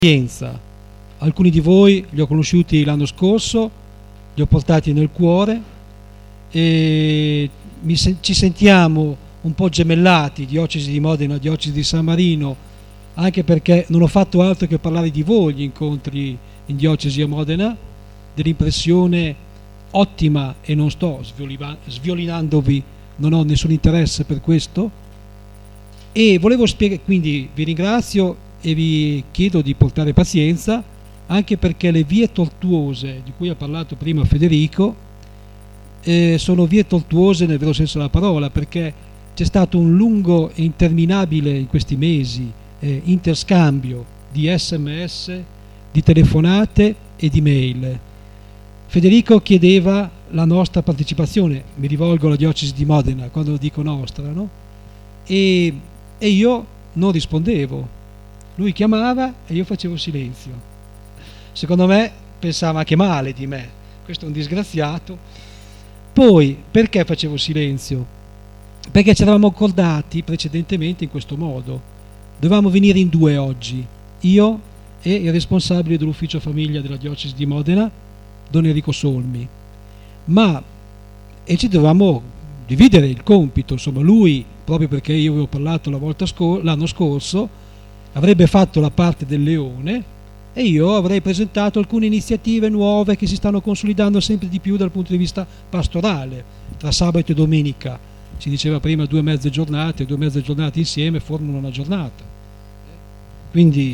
esperienza. Alcuni di voi li ho conosciuti l'anno scorso, li ho portati nel cuore e ci sentiamo un po' gemellati, diocesi di Modena, diocesi di San Marino, anche perché non ho fatto altro che parlare di voi gli incontri in diocesi a Modena, dell'impressione ottima, e non sto sviolinandovi, non ho nessun interesse per questo, e volevo spiegare, quindi vi ringrazio e vi chiedo di portare pazienza, anche perché le vie tortuose di cui ha parlato prima Federico sono vie tortuose nel vero senso della parola, perché c'è stato un lungo e interminabile in questi mesi interscambio di SMS, di telefonate e di mail. Federico chiedeva la nostra partecipazione, mi rivolgo alla diocesi di Modena quando dico nostra, no? E io non rispondevo. Lui chiamava e io facevo silenzio. Secondo me pensava anche male di me, questo è un disgraziato. Poi perché facevo silenzio? Perché ci eravamo accordati precedentemente in questo modo. Dovevamo venire in due oggi, io e il responsabile dell'ufficio famiglia della diocesi di Modena, Don Enrico Solmi, e ci dovevamo dividere il compito. Insomma, lui, proprio perché io avevo parlato l'anno scorso, avrebbe fatto la parte del leone e io avrei presentato alcune iniziative nuove che si stanno consolidando sempre di più dal punto di vista pastorale. Tra sabato e domenica, si diceva prima, 2 mezze giornate insieme formano una giornata. Quindi,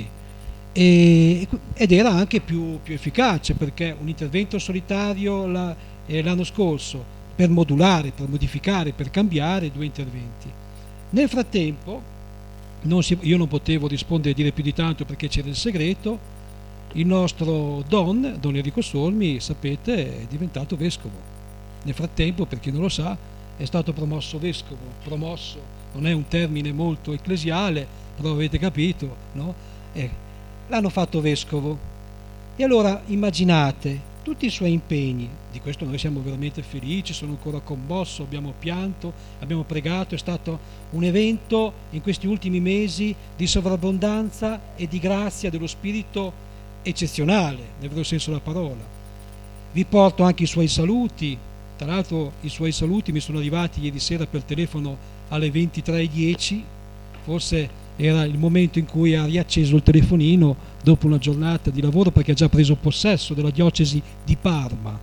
ed era anche più efficace, perché un intervento solitario l'anno scorso, per modulare, per modificare, per cambiare 2 interventi. Nel frattempo io non potevo rispondere e dire più di tanto perché c'era il segreto. Il nostro Don Enrico Solmi, sapete, è diventato vescovo. Nel frattempo, per chi non lo sa, è stato promosso vescovo. Promosso non è un termine molto ecclesiale, però avete capito, no? L'hanno fatto vescovo. E allora immaginate tutti i suoi impegni. Di questo noi siamo veramente felici, sono ancora commosso, abbiamo pianto, abbiamo pregato. È stato un evento in questi ultimi mesi di sovrabbondanza e di grazia dello Spirito eccezionale, nel vero senso della parola. Vi porto anche i suoi saluti. Tra l'altro i suoi saluti mi sono arrivati ieri sera per telefono alle 23:10, forse era il momento in cui ha riacceso il telefonino dopo una giornata di lavoro, perché ha già preso possesso della diocesi di Parma,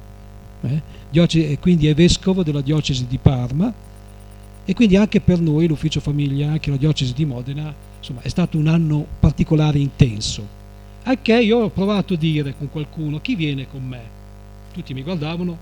e quindi è vescovo della diocesi di Parma, e quindi anche per noi l'ufficio famiglia, anche la diocesi di Modena, insomma, è stato un anno particolare intenso. Anche io ho provato a dire con qualcuno: chi viene con me? Tutti mi guardavano,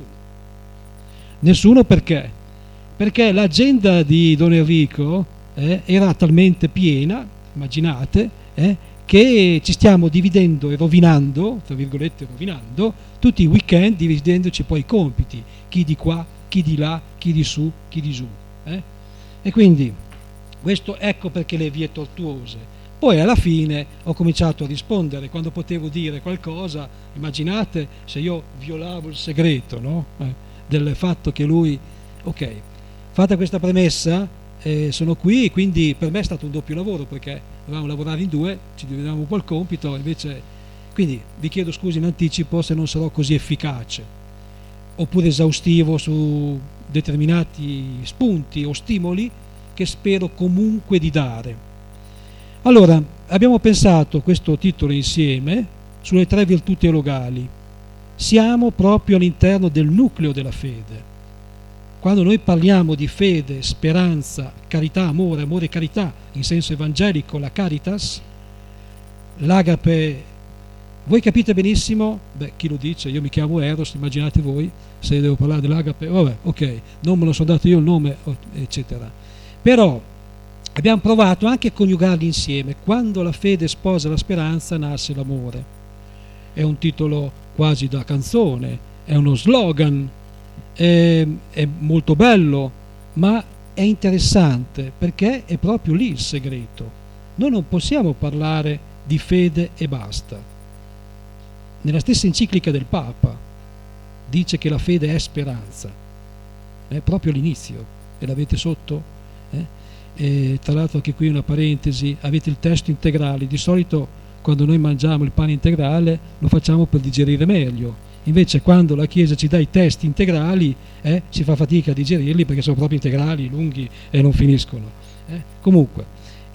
nessuno. Perché? Perché l'agenda di Don Enrico era talmente piena, immaginate, che ci stiamo dividendo e rovinando, tra virgolette rovinando, tutti i weekend, dividendoci poi i compiti, chi di qua, chi di là, chi di su, chi di giù. E quindi questo, ecco perché le vie tortuose. Poi alla fine ho cominciato a rispondere quando potevo dire qualcosa. Immaginate se io violavo il segreto, no? Del fatto che lui... Ok, fatta questa premessa, sono qui, quindi per me è stato un doppio lavoro, perché dovevamo lavorare in 2, ci dividevamo un po' il compito, invece... Quindi vi chiedo scusa in anticipo se non sarò così efficace oppure esaustivo su determinati spunti o stimoli che spero comunque di dare. Allora, abbiamo pensato questo titolo insieme sulle 3 virtù teologali. Siamo proprio all'interno del nucleo della fede. Quando noi parliamo di fede, speranza, carità, amore e carità, in senso evangelico, la caritas, l'agape, voi capite benissimo, chi lo dice, io mi chiamo Eros, immaginate voi, se devo parlare dell'agape, vabbè, ok, non me lo sono dato io il nome, eccetera. Però abbiamo provato anche a coniugarli insieme. Quando la fede sposa la speranza, nasce l'amore. È un titolo quasi da canzone, è uno slogan, è molto bello, ma è interessante perché è proprio lì il segreto. Noi non possiamo parlare di fede e basta. Nella stessa enciclica del Papa dice che la fede è speranza, è proprio l'inizio, e l'avete sotto? E tra l'altro anche qui una parentesi, avete il testo integrale. Di solito quando noi mangiamo il pane integrale lo facciamo per digerire meglio, invece quando la Chiesa ci dà i testi integrali si fa fatica a digerirli perché sono proprio integrali, lunghi e non finiscono. Comunque,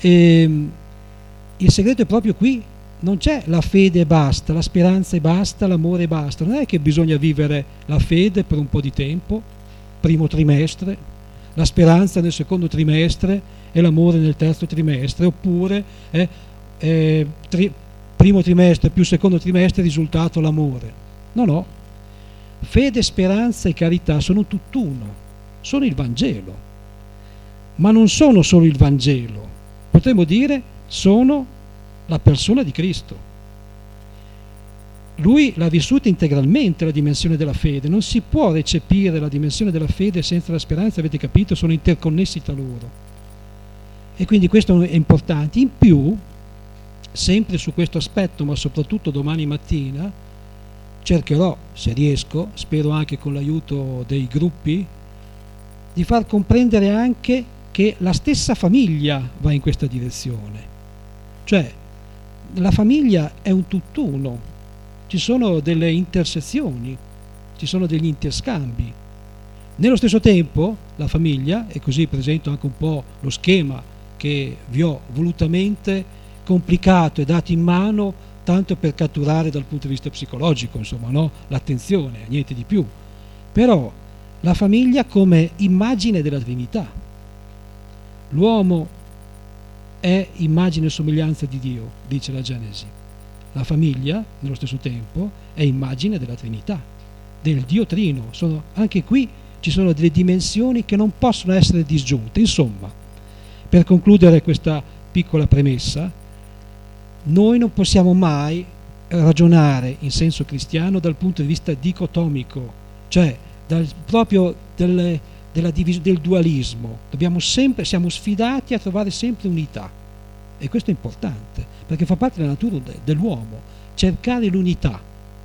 il segreto è proprio qui. Non c'è la fede e basta, la speranza e basta, l'amore e basta. Non è che bisogna vivere la fede per un po' di tempo, primo trimestre, la speranza nel secondo trimestre e l'amore nel terzo trimestre, oppure primo trimestre più secondo trimestre risultato l'amore. No. Fede, speranza e carità sono tutt'uno, sono il Vangelo, ma non sono solo il Vangelo, potremmo dire sono la persona di Cristo. Lui l'ha vissuta integralmente la dimensione della fede, non si può recepire la dimensione della fede senza la speranza, avete capito? Sono interconnessi tra loro. E quindi questo è importante. In più, sempre su questo aspetto, ma soprattutto domani mattina, cercherò, se riesco, spero anche con l'aiuto dei gruppi, di far comprendere anche che la stessa famiglia va in questa direzione. Cioè, la famiglia è un tutt'uno, ci sono delle intersezioni, ci sono degli interscambi. Nello stesso tempo la famiglia, e così presento anche un po' lo schema che vi ho volutamente complicato e dato in mano tanto per catturare dal punto di vista psicologico, insomma, no? L'attenzione, niente di più. Però la famiglia come immagine della Trinità. L'uomo è immagine e somiglianza di Dio, dice la Genesi. La famiglia, nello stesso tempo, è immagine della Trinità, del Dio Trino. Anche qui ci sono delle dimensioni che non possono essere disgiunte. Insomma, per concludere questa piccola premessa, noi non possiamo mai ragionare in senso cristiano dal punto di vista dicotomico, cioè proprio del dualismo. Siamo sfidati a trovare sempre unità, e questo è importante perché fa parte della natura dell'uomo, cercare l'unità,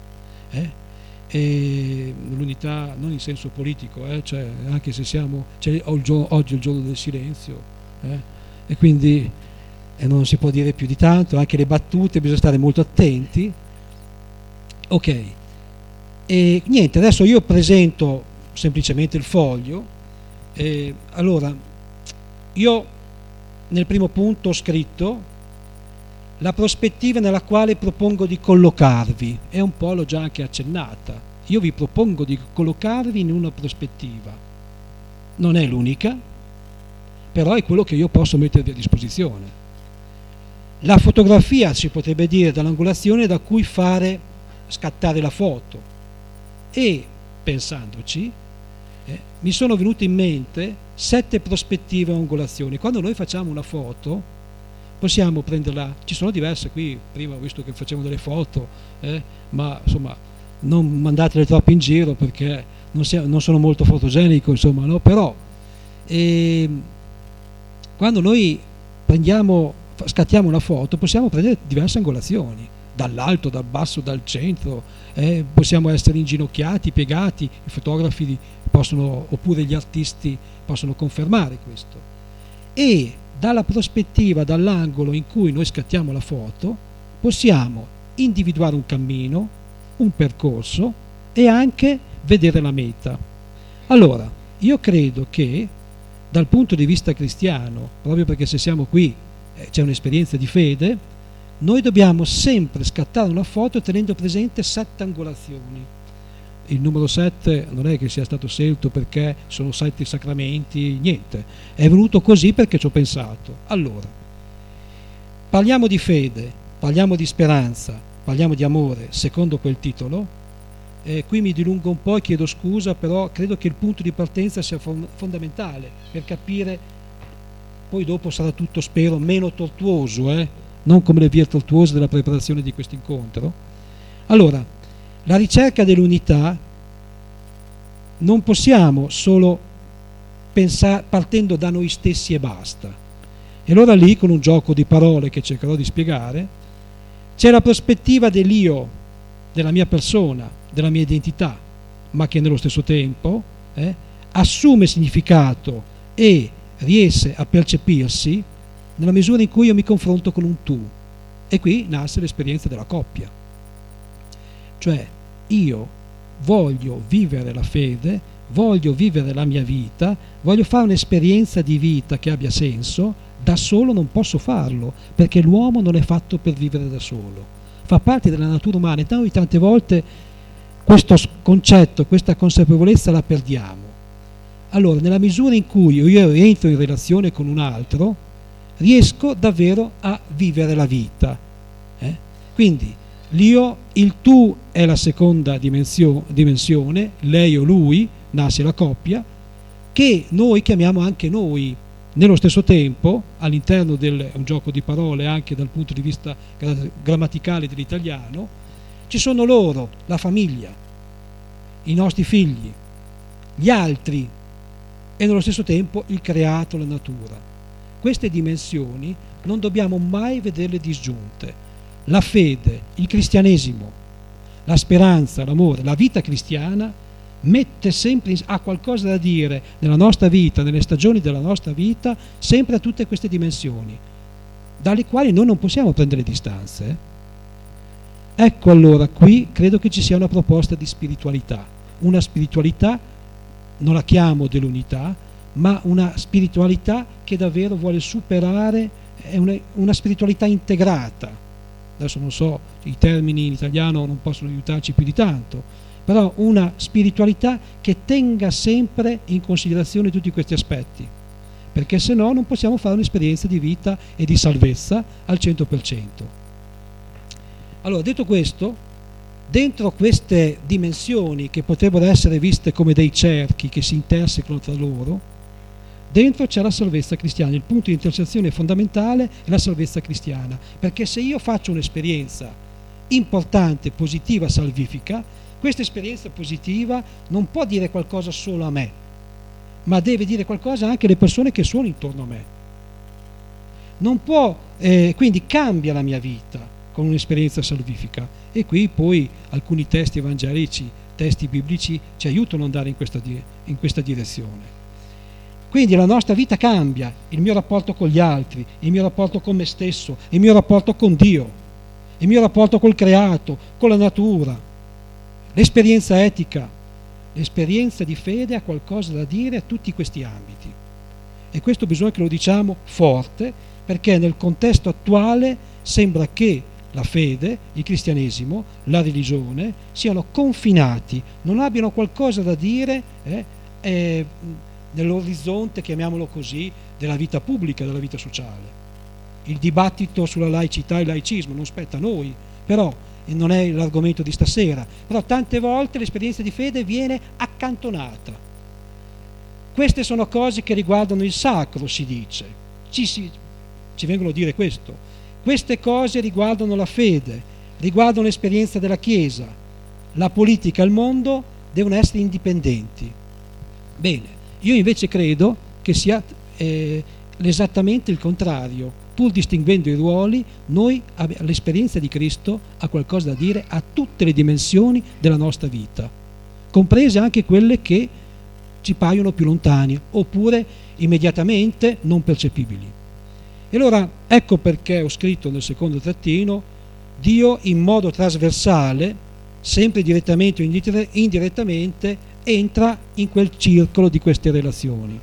e l'unità non in senso politico, cioè anche se oggi è il giorno del silenzio, e quindi non si può dire più di tanto, anche le battute bisogna stare molto attenti. Ok, e niente, adesso io presento semplicemente il foglio. Allora, io nel primo punto ho scritto la prospettiva nella quale propongo di collocarvi, e un po' l'ho già anche accennata. Io vi propongo di collocarvi in una prospettiva, non è l'unica, però è quello che io posso mettervi a disposizione. La fotografia, si potrebbe dire, dall'angolazione da cui fare scattare la foto, e pensandoci mi sono venute in mente 7 prospettive e angolazioni. Quando noi facciamo una foto possiamo prenderla, ci sono diverse qui, prima ho visto che facevano delle foto, ma insomma non mandatele troppo in giro perché non sono molto fotogenico, insomma, no? Però quando noi scattiamo una foto possiamo prendere diverse angolazioni, dall'alto, dal basso, dal centro, possiamo essere inginocchiati, piegati, i fotografi possono, oppure gli artisti possono confermare questo. E dalla prospettiva, dall'angolo in cui noi scattiamo la foto, possiamo individuare un cammino, un percorso e anche vedere la meta. Allora, io credo che dal punto di vista cristiano, proprio perché se siamo qui c'è un'esperienza di fede, noi dobbiamo sempre scattare una foto tenendo presente 7 angolazioni. Il numero 7 non è che sia stato scelto perché sono 7 sacramenti, niente, è venuto così perché ci ho pensato. Allora, parliamo di fede, parliamo di speranza, parliamo di amore, secondo quel titolo. Qui mi dilungo un po' e chiedo scusa, però credo che il punto di partenza sia fondamentale per capire, poi dopo sarà tutto, spero, meno tortuoso, non come le vie tortuose della preparazione di questo incontro. Allora, la ricerca dell'unità non possiamo solo pensare partendo da noi stessi e basta. E allora lì, con un gioco di parole che cercherò di spiegare, c'è la prospettiva dell'io, della mia persona, della mia identità, ma che nello stesso tempo assume significato e riesce a percepirsi nella misura in cui io mi confronto con un tu. E qui nasce l'esperienza della coppia. Cioè, io voglio vivere la fede, voglio vivere la mia vita, voglio fare un'esperienza di vita che abbia senso. Da solo non posso farlo, perché l'uomo non è fatto per vivere da solo, fa parte della natura umana, e noi tante volte questo concetto, questa consapevolezza la perdiamo. Allora, nella misura in cui io entro in relazione con un altro, riesco davvero a vivere la vita. Quindi l'io, il tu è la seconda dimensione, lei o lui, nasce la coppia, che noi chiamiamo anche noi. Nello stesso tempo, all'interno del un gioco di parole anche dal punto di vista grammaticale dell'italiano, ci sono loro, la famiglia, i nostri figli, gli altri e nello stesso tempo il creato, la natura. Queste dimensioni non dobbiamo mai vederle disgiunte. La fede, il cristianesimo, la speranza, l'amore, la vita cristiana mette sempre, ha qualcosa da dire nella nostra vita, nelle stagioni della nostra vita, sempre a tutte queste dimensioni, dalle quali noi non possiamo prendere distanze. Ecco, allora qui credo che ci sia una proposta di spiritualità, una spiritualità, non la chiamo dell'unità, ma una spiritualità che davvero vuole superare, è una spiritualità integrata. Adesso non so, i termini in italiano non possono aiutarci più di tanto, però una spiritualità che tenga sempre in considerazione tutti questi aspetti, perché se no non possiamo fare un'esperienza di vita e di salvezza al 100%. Allora, detto questo, dentro queste dimensioni che potrebbero essere viste come dei cerchi che si intersecano tra loro, dentro c'è la salvezza cristiana. Il punto di intersezione fondamentale è la salvezza cristiana, perché se io faccio un'esperienza importante, positiva, salvifica, questa esperienza positiva non può dire qualcosa solo a me, ma deve dire qualcosa anche alle persone che sono intorno a me. Non può, quindi cambia la mia vita con un'esperienza salvifica. E qui poi alcuni testi evangelici, testi biblici ci aiutano ad andare in questa direzione. Quindi la nostra vita cambia, il mio rapporto con gli altri, il mio rapporto con me stesso, il mio rapporto con Dio, il mio rapporto col creato, con la natura. L'esperienza etica, l'esperienza di fede ha qualcosa da dire a tutti questi ambiti. E questo bisogna che lo diciamo forte, perché nel contesto attuale sembra che la fede, il cristianesimo, la religione siano confinati, non abbiano qualcosa da dire nell'orizzonte, chiamiamolo così, della vita pubblica, della vita sociale. Il dibattito sulla laicità e il laicismo non spetta a noi, però non è l'argomento di stasera, però tante volte l'esperienza di fede viene accantonata. Queste sono cose che riguardano il sacro, si dice, ci vengono a dire questo. Queste cose riguardano la fede, riguardano l'esperienza della Chiesa. La politica e il mondo devono essere indipendenti. Bene, io invece credo che sia esattamente il contrario. Pur distinguendo i ruoli, l'esperienza di Cristo ha qualcosa da dire a tutte le dimensioni della nostra vita, comprese anche quelle che ci paiono più lontane oppure immediatamente non percepibili. E allora ecco perché ho scritto nel secondo trattino: Dio in modo trasversale, sempre direttamente o indirettamente, entra in quel circolo di queste relazioni.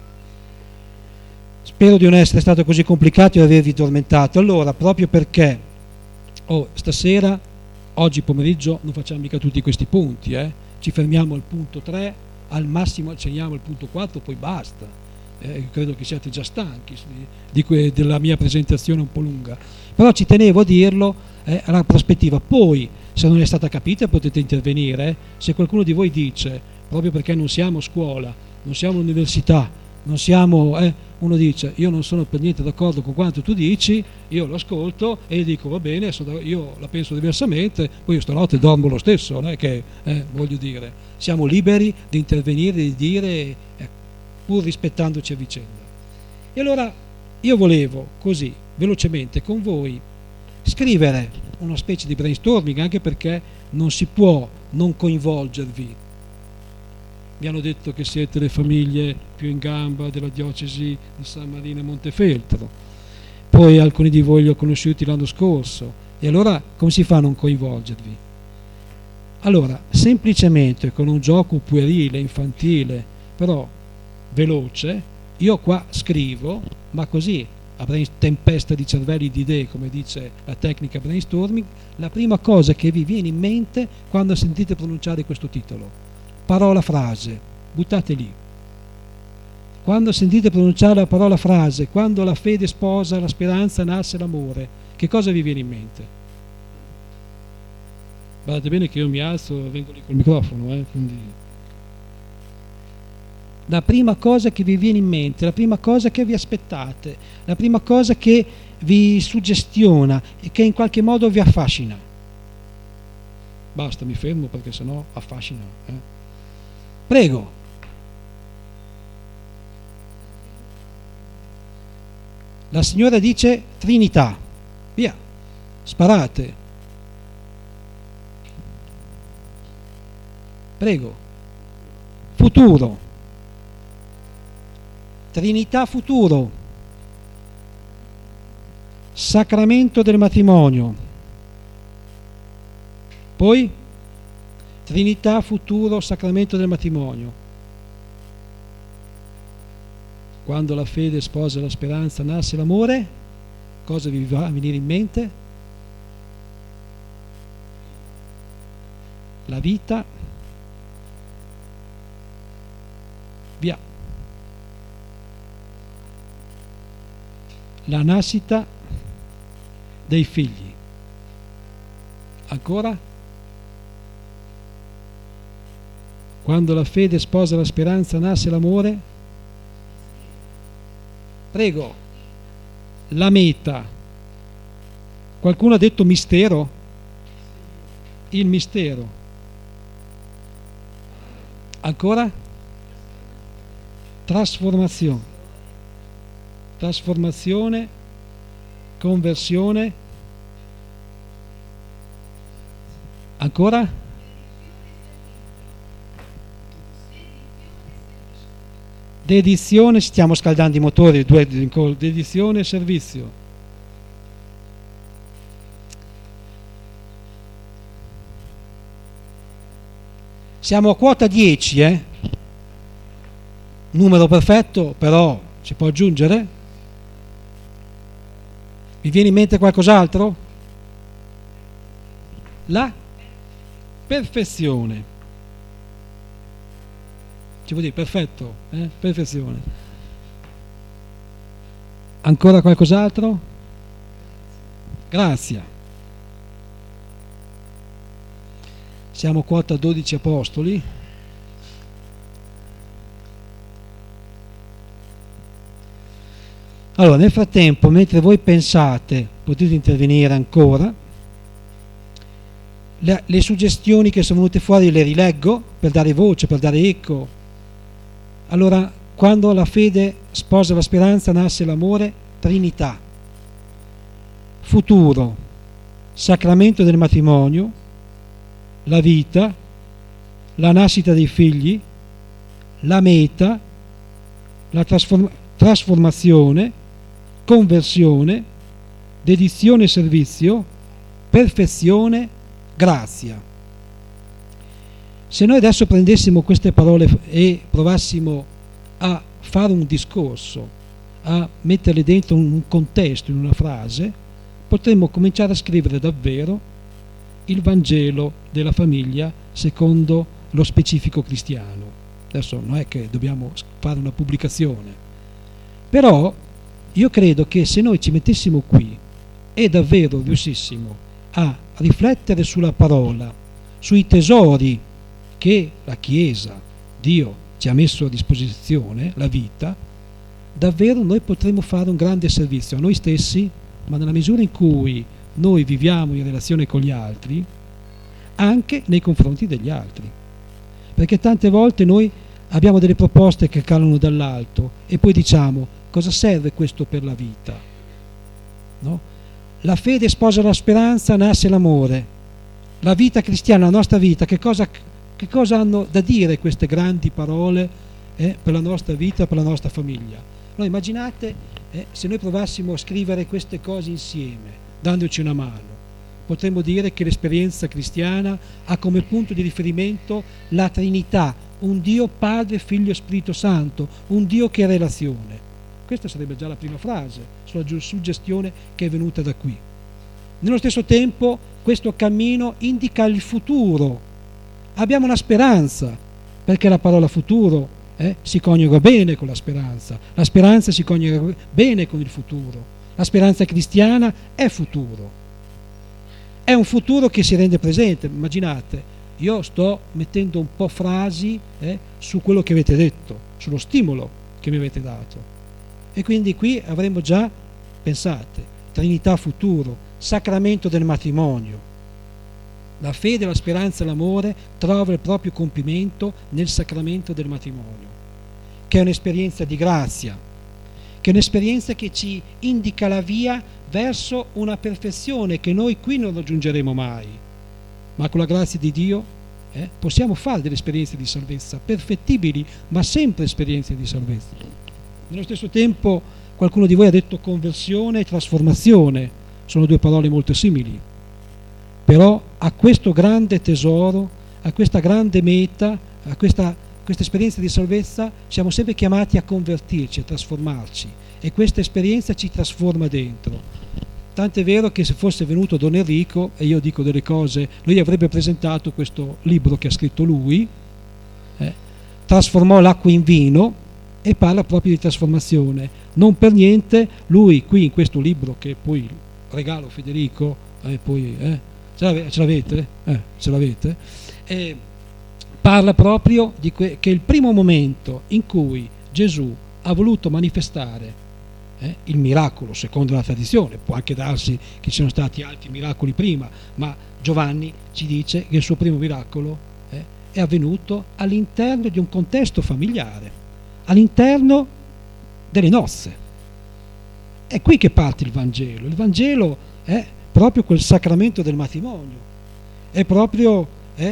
Spero di non essere stato così complicato e avervi tormentato. Allora, proprio perché stasera, oggi pomeriggio, non facciamo mica tutti questi punti, ci fermiamo al punto 3, al massimo accenniamo al punto 4, poi basta. Credo che siate già stanchi della mia presentazione un po' lunga, però ci tenevo a dirlo alla prospettiva. Poi, se non è stata capita, potete intervenire. Se qualcuno di voi dice, proprio perché non siamo scuola, non siamo università, non siamo, uno dice io non sono per niente d'accordo con quanto tu dici, io lo ascolto e gli dico va bene, io la penso diversamente, poi io stanotte dormo lo stesso, non è che voglio dire, siamo liberi di intervenire, di dire, pur rispettandoci a vicenda. E allora io volevo così velocemente con voi scrivere una specie di brainstorming, anche perché non si può non coinvolgervi. Mi hanno detto che siete le famiglie più in gamba della diocesi di San Marino e Montefeltro, poi alcuni di voi li ho conosciuti l'anno scorso, E allora come si fa a non coinvolgervi? Allora, semplicemente con un gioco puerile, infantile, però veloce, io qua scrivo, ma così avrei tempesta di cervelli di idee, come dice la tecnica brainstorming, la prima cosa che vi viene in mente quando sentite pronunciare questo titolo. Parola frase, buttate lì. Quando sentite pronunciare la parola frase, quando la fede sposa la speranza nasce l'amore, che cosa vi viene in mente? Guardate bene che io mi alzo e vengo lì col microfono, quindi... La prima cosa che vi viene in mente, la prima cosa che vi aspettate, la prima cosa che vi suggestiona e che in qualche modo vi affascina. Basta, mi fermo perché sennò affascina. Prego. La signora dice Trinità. Via, sparate. Prego. Futuro. Trinità futuro. Sacramento del matrimonio. Poi Trinità futuro, sacramento del matrimonio. Quando la fede sposa la speranza nasce l'amore, cosa vi va a venire in mente? La vita. Via. La nascita dei figli. Ancora? Quando la fede sposa la speranza nasce l'amore? Prego. La meta. Qualcuno ha detto mistero? Il mistero. Ancora? Trasformazione. Trasformazione, conversione, ancora? Dedizione, stiamo scaldando i motori, dedizione e servizio. Siamo a quota 10, numero perfetto, però si può aggiungere? Vi viene in mente qualcos'altro? La perfezione. Ci vuol dire perfetto, perfezione. Ancora qualcos'altro? Grazia. Siamo quota 12 apostoli. Allora, nel frattempo, mentre voi pensate, potete intervenire ancora. Le suggestioni che sono venute fuori le rileggo per dare voce, per dare eco. Allora, quando la fede sposa la speranza, nasce l'amore, Trinità. Futuro, sacramento del matrimonio, la vita, la nascita dei figli, la meta, la trasformazione, conversione, dedizione e servizio, perfezione, grazia. Se noi adesso prendessimo queste parole e provassimo a fare un discorso, a metterle dentro un contesto, in una frase, potremmo cominciare a scrivere davvero il Vangelo della famiglia secondo lo specifico cristiano. Adesso non è che dobbiamo fare una pubblicazione, però io credo che se noi ci mettessimo qui e davvero riuscissimo a riflettere sulla parola, sui tesori che la Chiesa, Dio ci ha messo a disposizione, la vita, davvero noi potremo fare un grande servizio a noi stessi, ma nella misura in cui noi viviamo in relazione con gli altri, anche nei confronti degli altri. Perché tante volte noi abbiamo delle proposte che calano dall'alto e poi diciamo: cosa serve questo per la vita? No? La fede sposa la speranza, nasce l'amore. La vita cristiana, la nostra vita, che cosa hanno da dire queste grandi parole per la nostra vita, per la nostra famiglia? Allora, immaginate se noi provassimo a scrivere queste cose insieme, dandoci una mano. potremmo dire che l'esperienza cristiana ha come punto di riferimento la Trinità, un Dio Padre, Figlio e Spirito Santo, un Dio che è relazione. Questa sarebbe già la prima frase sulla suggestione che è venuta da qui. Nello stesso tempo questo cammino indica il futuro. Abbiamo una speranza, perché la parola futuro si coniuga bene con la speranza si coniuga bene con il futuro. La speranza cristiana è futuro. È un futuro che si rende presente. Immaginate, io sto mettendo un po' frasi su quello che avete detto, sullo stimolo che mi avete dato. E quindi qui avremmo già, pensate, Trinità futuro, sacramento del matrimonio. La fede, la speranza e l'amore trova il proprio compimento nel sacramento del matrimonio, che è un'esperienza di grazia, che è un'esperienza che ci indica la via verso una perfezione che noi qui non raggiungeremo mai, ma con la grazia di Dio possiamo fare delle esperienze di salvezza, perfettibili, ma sempre esperienze di salvezza. Nello stesso tempo qualcuno di voi ha detto conversione e trasformazione, sono due parole molto simili, però a questo grande tesoro, a questa grande meta, a questa esperienza di salvezza siamo sempre chiamati a convertirci, a trasformarci, e questa esperienza ci trasforma dentro. Tant'è vero che se fosse venuto Don Enrico e io dico delle cose, lui avrebbe presentato questo libro che ha scritto lui, trasformò l'acqua in vino, e parla proprio di trasformazione. Non per niente lui qui in questo libro, che poi regalo Federico, ce l'avete? Ce l'avete? Parla proprio di che il primo momento in cui Gesù ha voluto manifestare il miracolo, secondo la tradizione, può anche darsi che ci siano stati altri miracoli prima, ma Giovanni ci dice che il suo primo miracolo è avvenuto all'interno di un contesto familiare, all'interno delle nozze. È qui che parte il Vangelo. Il Vangelo è proprio quel sacramento del matrimonio, è proprio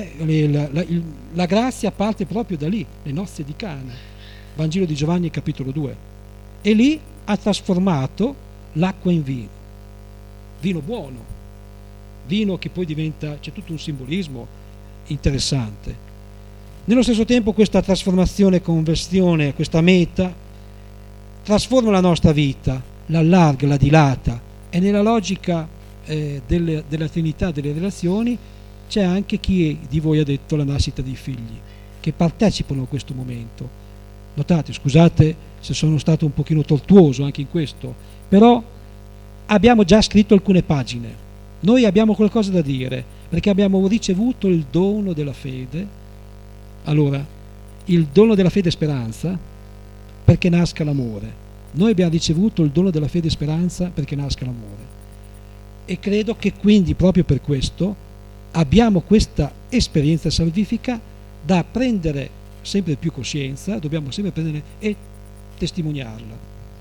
la grazia parte proprio da lì, le nozze di Cana, Vangelo di Giovanni capitolo 2, e lì ha trasformato l'acqua in vino, vino buono, vino che poi diventa, c'è tutto un simbolismo interessante. Nello stesso tempo questa trasformazione e conversione, questa meta, trasforma la nostra vita, la allarga, la dilata, e nella logica della Trinità, delle relazioni, c'è anche chi di voi ha detto la nascita dei figli, che partecipano a questo momento. Notate, scusate se sono stato un pochino tortuoso anche in questo, però abbiamo già scritto alcune pagine, noi abbiamo qualcosa da dire, perché abbiamo ricevuto il dono della fede. Allora, il dono della fede e speranza perché nasca l'amore. Noi abbiamo ricevuto il dono della fede e speranza perché nasca l'amore. E credo che quindi proprio per questo abbiamo questa esperienza salvifica da prendere sempre più coscienza, dobbiamo sempre prendere e testimoniarla.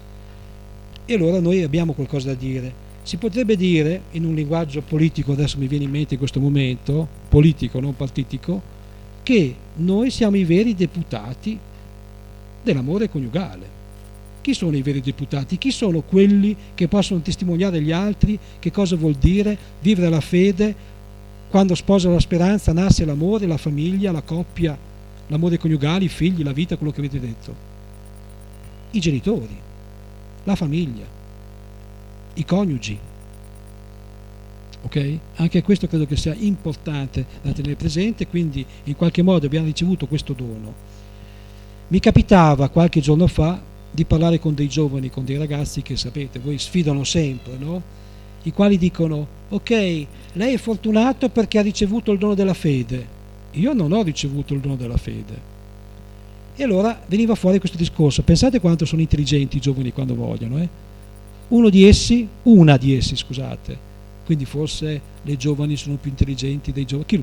E allora noi abbiamo qualcosa da dire. Si potrebbe dire, in un linguaggio politico, adesso mi viene in mente in questo momento, politico, non partitico, che noi siamo i veri deputati dell'amore coniugale. Chi sono i veri deputati? Chi sono quelli che possono testimoniare agli altri che cosa vuol dire vivere la fede quando sposa la speranza, nasce l'amore, la famiglia, la coppia, l'amore coniugale, i figli, la vita, quello che avete detto? I genitori, la famiglia, i coniugi. Ok? Anche questo credo che sia importante da tenere presente, quindi in qualche modo abbiamo ricevuto questo dono. Mi capitava qualche giorno fa di parlare con dei giovani, con dei ragazzi che sapete, voi sfidano sempre, no? I quali dicono: ok, lei è fortunato perché ha ricevuto il dono della fede, io non ho ricevuto il dono della fede. E allora veniva fuori questo discorso. Pensate quanto sono intelligenti i giovani quando vogliono, una di essi, quindi forse le giovani sono più intelligenti dei giovani.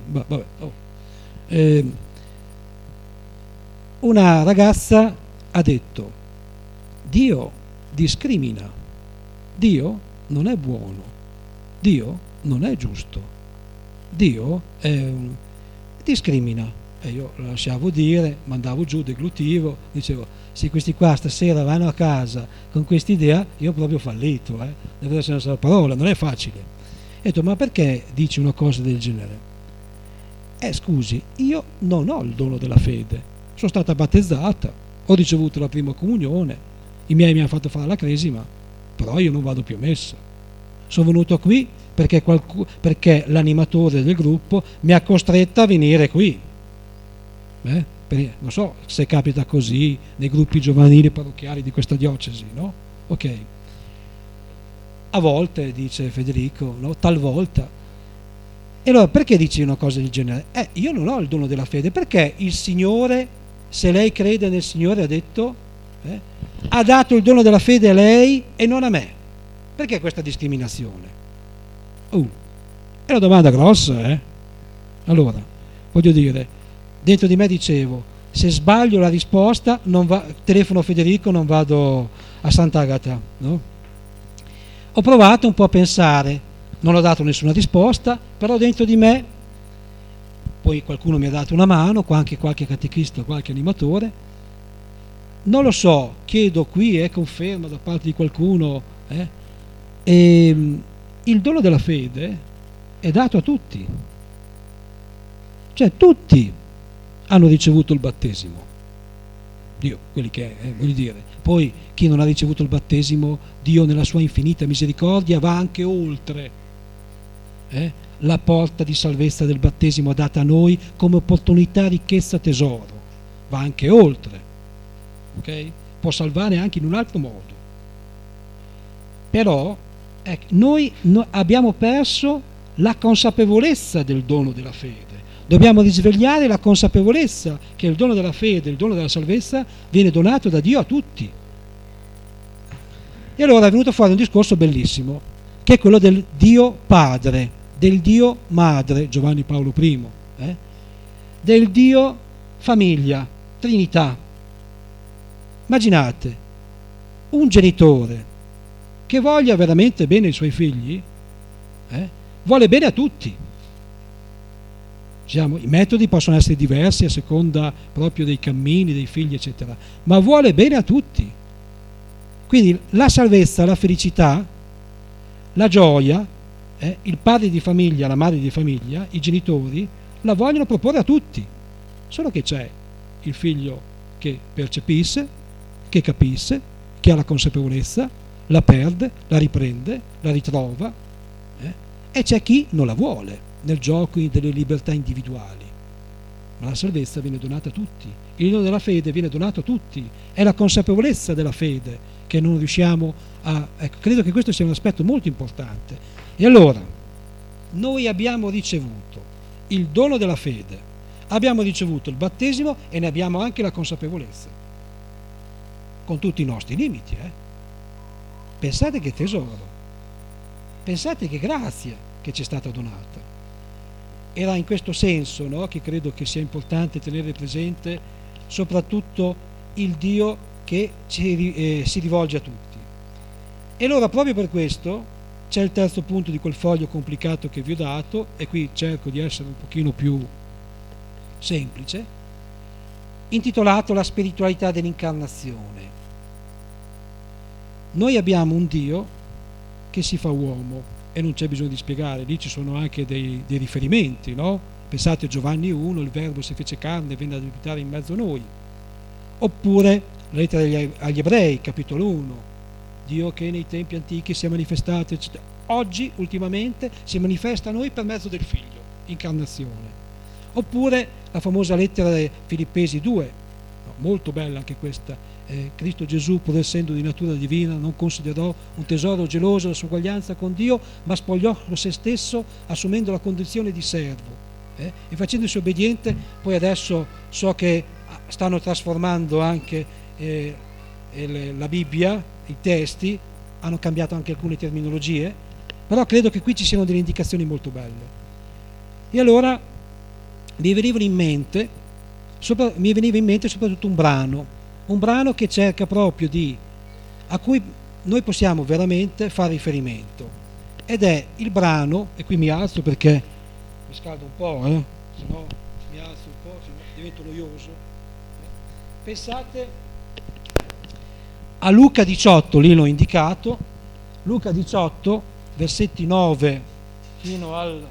Una ragazza ha detto: Dio discrimina, Dio non è buono, Dio non è giusto, Dio discrimina. E io lo lasciavo dire, mandavo giù, deglutivo, dicevo: se questi qua stasera vanno a casa con quest'idea, io ho proprio fallito, deve essere una sola parola, non è facile. detto, ma perché dici una cosa del genere? Scusi, io non ho il dono della fede, sono stata battezzata, ho ricevuto la prima comunione, i miei mi hanno fatto fare la cresima, però io non vado più a messa. Sono venuto qui perché l'animatore del gruppo mi ha costretto a venire qui. Non so se capita così nei gruppi giovanili parrocchiali di questa diocesi, no? Ok. A volte, dice Federico, no? Talvolta. E allora perché dici una cosa del genere? Io non ho il dono della fede, perché il Signore, se lei crede nel Signore, ha detto, ha dato il dono della fede a lei e non a me? Perché questa discriminazione? È una domanda grossa, eh? Allora, voglio dire, dentro di me dicevo, se sbaglio la risposta, telefono a Federico, non vado a Sant'Agata, no? Ho provato un po' a pensare, non ho dato nessuna risposta, però dentro di me, poi qualcuno mi ha dato una mano, anche qualche catechista, qualche animatore, non lo so, chiedo qui, conferma da parte di qualcuno, il dono della fede è dato a tutti, cioè tutti hanno ricevuto il battesimo. Dio, quelli che voglio dire, poi chi non ha ricevuto il battesimo, Dio nella sua infinita misericordia va anche oltre la porta di salvezza del battesimo data a noi come opportunità, ricchezza, tesoro, va anche oltre, ok? Può salvare anche in un altro modo, però noi abbiamo perso la consapevolezza del dono della fede. Dobbiamo risvegliare la consapevolezza che il dono della fede, il dono della salvezza viene donato da Dio a tutti. E allora è venuto fuori un discorso bellissimo, che è quello del Dio Padre, del Dio Madre, Giovanni Paolo I, del Dio Famiglia, Trinità. Immaginate un genitore che voglia veramente bene ai suoi figli, vuole bene a tutti. Diciamo, i metodi possono essere diversi a seconda proprio dei cammini, dei figli, eccetera, ma vuole bene a tutti. Quindi la salvezza, la felicità, la gioia, il padre di famiglia, la madre di famiglia, i genitori la vogliono proporre a tutti, solo che c'è il figlio che percepisce, che capisce, che ha la consapevolezza, la perde, la riprende, la ritrova, e c'è chi non la vuole nel gioco delle libertà individuali. Ma la salvezza viene donata a tutti, il dono della fede viene donato a tutti, è la consapevolezza della fede che non riusciamo a... credo che questo sia un aspetto molto importante. E allora, noi abbiamo ricevuto il dono della fede, abbiamo ricevuto il battesimo e ne abbiamo anche la consapevolezza, con tutti i nostri limiti. Pensate che tesoro, pensate che grazia che ci è stata donata. Era in questo senso, no, che credo che sia importante tenere presente soprattutto il Dio che si rivolge a tutti. E allora proprio per questo c'è il terzo punto di quel foglio complicato che vi ho dato, e qui cerco di essere un pochino più semplice, intitolato La spiritualità dell'incarnazione. Noi abbiamo un Dio che si fa uomo, e non c'è bisogno di spiegare, lì ci sono anche dei riferimenti, no? Pensate a Giovanni 1, il Verbo si fece carne e venne ad abitare in mezzo a noi. Oppure la lettera agli Ebrei, capitolo 1, Dio che nei tempi antichi si è manifestato, eccetera. Oggi, ultimamente, si manifesta a noi per mezzo del Figlio, incarnazione. Oppure la famosa lettera dei Filippesi 2, molto bella anche questa, Cristo Gesù, pur essendo di natura divina, non considerò un tesoro geloso la sua uguaglianza con Dio, ma spogliò se stesso assumendo la condizione di servo, e facendosi obbediente. Poi adesso so che stanno trasformando anche la Bibbia, i testi, hanno cambiato anche alcune terminologie, però credo che qui ci siano delle indicazioni molto belle. E allora mi veniva in mente soprattutto un brano che cerca proprio a cui noi possiamo veramente fare riferimento, ed è il brano, e qui mi alzo perché mi scaldo un po', se no mi alzo un po', se no divento noioso. Pensate a Luca 18, lì l'ho indicato, Luca 18, versetti 9 fino al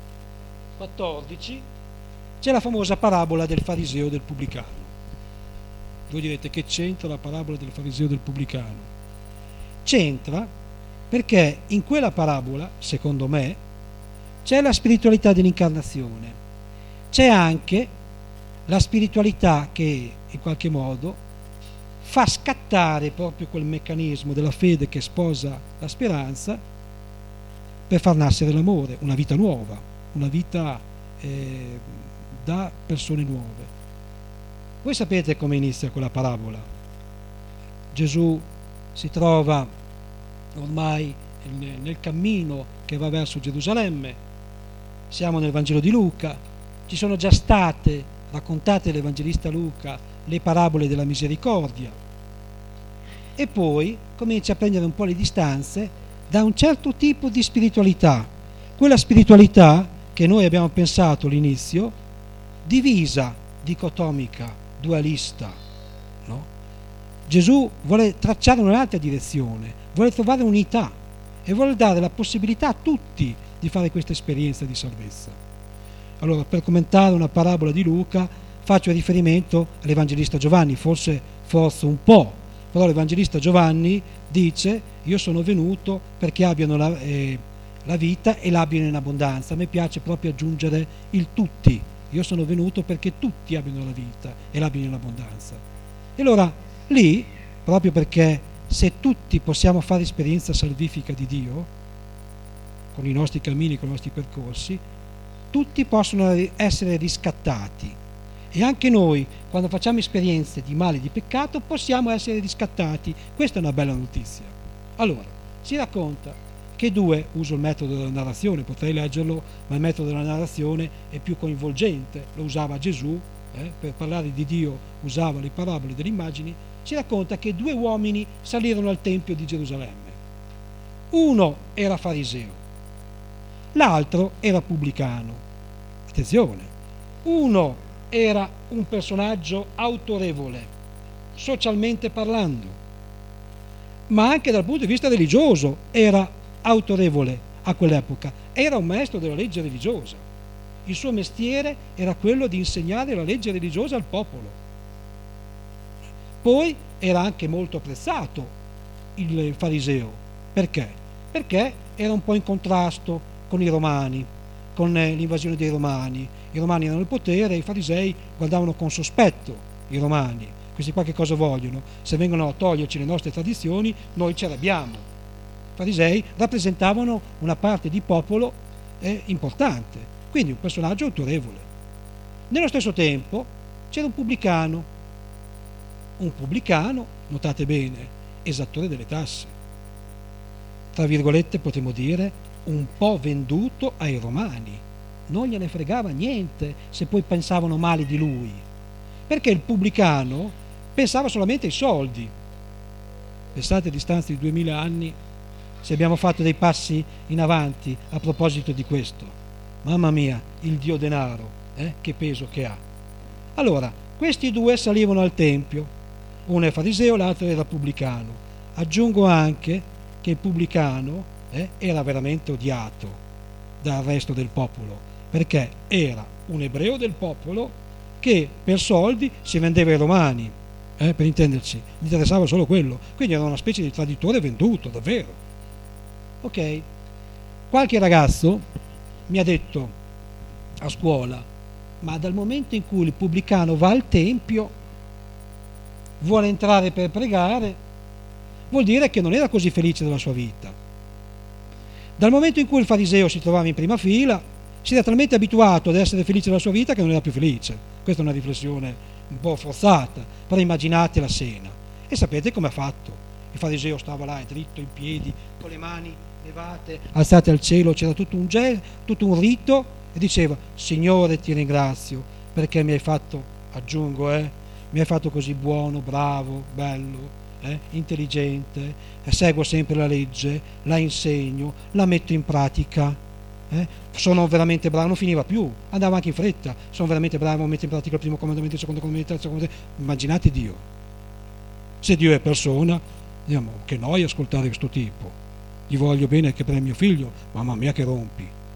14 c'è la famosa parabola del fariseo e del pubblicano. Voi direte, che c'entra la parabola del fariseo e del pubblicano? C'entra perché in quella parabola, secondo me, c'è la spiritualità dell'incarnazione, c'è anche la spiritualità che in qualche modo fa scattare proprio quel meccanismo della fede che sposa la speranza per far nascere l'amore, una vita nuova, una vita da persone nuove. Voi sapete come inizia quella parabola? Gesù si trova ormai nel cammino che va verso Gerusalemme, siamo nel Vangelo di Luca, ci sono già state raccontate dall'Evangelista Luca le parabole della misericordia, e poi comincia a prendere un po' le distanze da un certo tipo di spiritualità, quella spiritualità che noi abbiamo pensato all'inizio divisa, dicotomica, dualista, no? Gesù vuole tracciare un'altra direzione, vuole trovare unità e vuole dare la possibilità a tutti di fare questa esperienza di salvezza. Allora, per commentare una parabola di Luca faccio riferimento all'Evangelista Giovanni, forse forzo un po', però l'Evangelista Giovanni dice: io sono venuto perché abbiano la vita e l'abbiano in abbondanza. A me piace proprio aggiungere il tutti, io sono venuto perché tutti abbiano la vita e l'abbiano in abbondanza. E allora lì, proprio perché se tutti possiamo fare esperienza salvifica di Dio con i nostri cammini, con i nostri percorsi, tutti possono essere riscattati, e anche noi quando facciamo esperienze di male e di peccato possiamo essere riscattati. Questa è una bella notizia. Allora, si racconta che due, uso il metodo della narrazione, potrei leggerlo, ma il metodo della narrazione è più coinvolgente, lo usava Gesù, per parlare di Dio usava le parabole delle immagini. Si racconta che due uomini salirono al Tempio di Gerusalemme. Uno era fariseo, l'altro era pubblicano. Attenzione, uno era un personaggio autorevole, socialmente parlando, ma anche dal punto di vista religioso era autorevole a quell'epoca, era un maestro della legge religiosa. Il suo mestiere era quello di insegnare la legge religiosa al popolo. Poi era anche molto apprezzato il fariseo. Perché? Perché era un po' in contrasto con i romani, con l'invasione dei romani. I romani erano al potere e i farisei guardavano con sospetto i romani. Questi qua che cosa vogliono? Se vengono a toglierci le nostre tradizioni, noi ce l'abbiamo. I farisei rappresentavano una parte di popolo importante, quindi un personaggio autorevole. Nello stesso tempo c'era un pubblicano, notate bene, esattore delle tasse, tra virgolette potremmo dire un po' venduto ai romani, non gliene fregava niente se poi pensavano male di lui, perché il pubblicano pensava solamente ai soldi. Pensate, a distanza di 2000 anni, se abbiamo fatto dei passi in avanti a proposito di questo. Mamma mia, il dio denaro, che peso che ha. Allora, questi due salivano al Tempio, uno è fariseo, l'altro era pubblicano. Aggiungo anche che il pubblicano era veramente odiato dal resto del popolo, perché era un ebreo del popolo che per soldi si vendeva ai romani, per intenderci, gli interessava solo quello, quindi era una specie di traditore venduto, davvero. Ok, qualche ragazzo mi ha detto a scuola: ma dal momento in cui il pubblicano va al tempio, vuole entrare per pregare, vuol dire che non era così felice della sua vita. Dal momento in cui il fariseo si trovava in prima fila, si era talmente abituato ad essere felice della sua vita che non era più felice. Questa è una riflessione un po' forzata, però immaginate la scena. E sapete come ha fatto? Il fariseo stava là dritto in piedi, con le mani levate, alzate al cielo, c'era tutto un rito, e diceva: Signore, ti ringrazio perché mi hai fatto, aggiungo, mi hai fatto così buono, bravo, bello, intelligente, seguo sempre la legge, la insegno, la metto in pratica, sono veramente bravo. Non finiva più, andava anche in fretta. Sono veramente bravo, metto in pratica il primo comandamento, il secondo comandamento, il terzo comandamento. Immaginate Dio. Se Dio è persona, diciamo, che noia ascoltare questo tipo. Gli voglio bene che per mio figlio, mamma mia che rompi.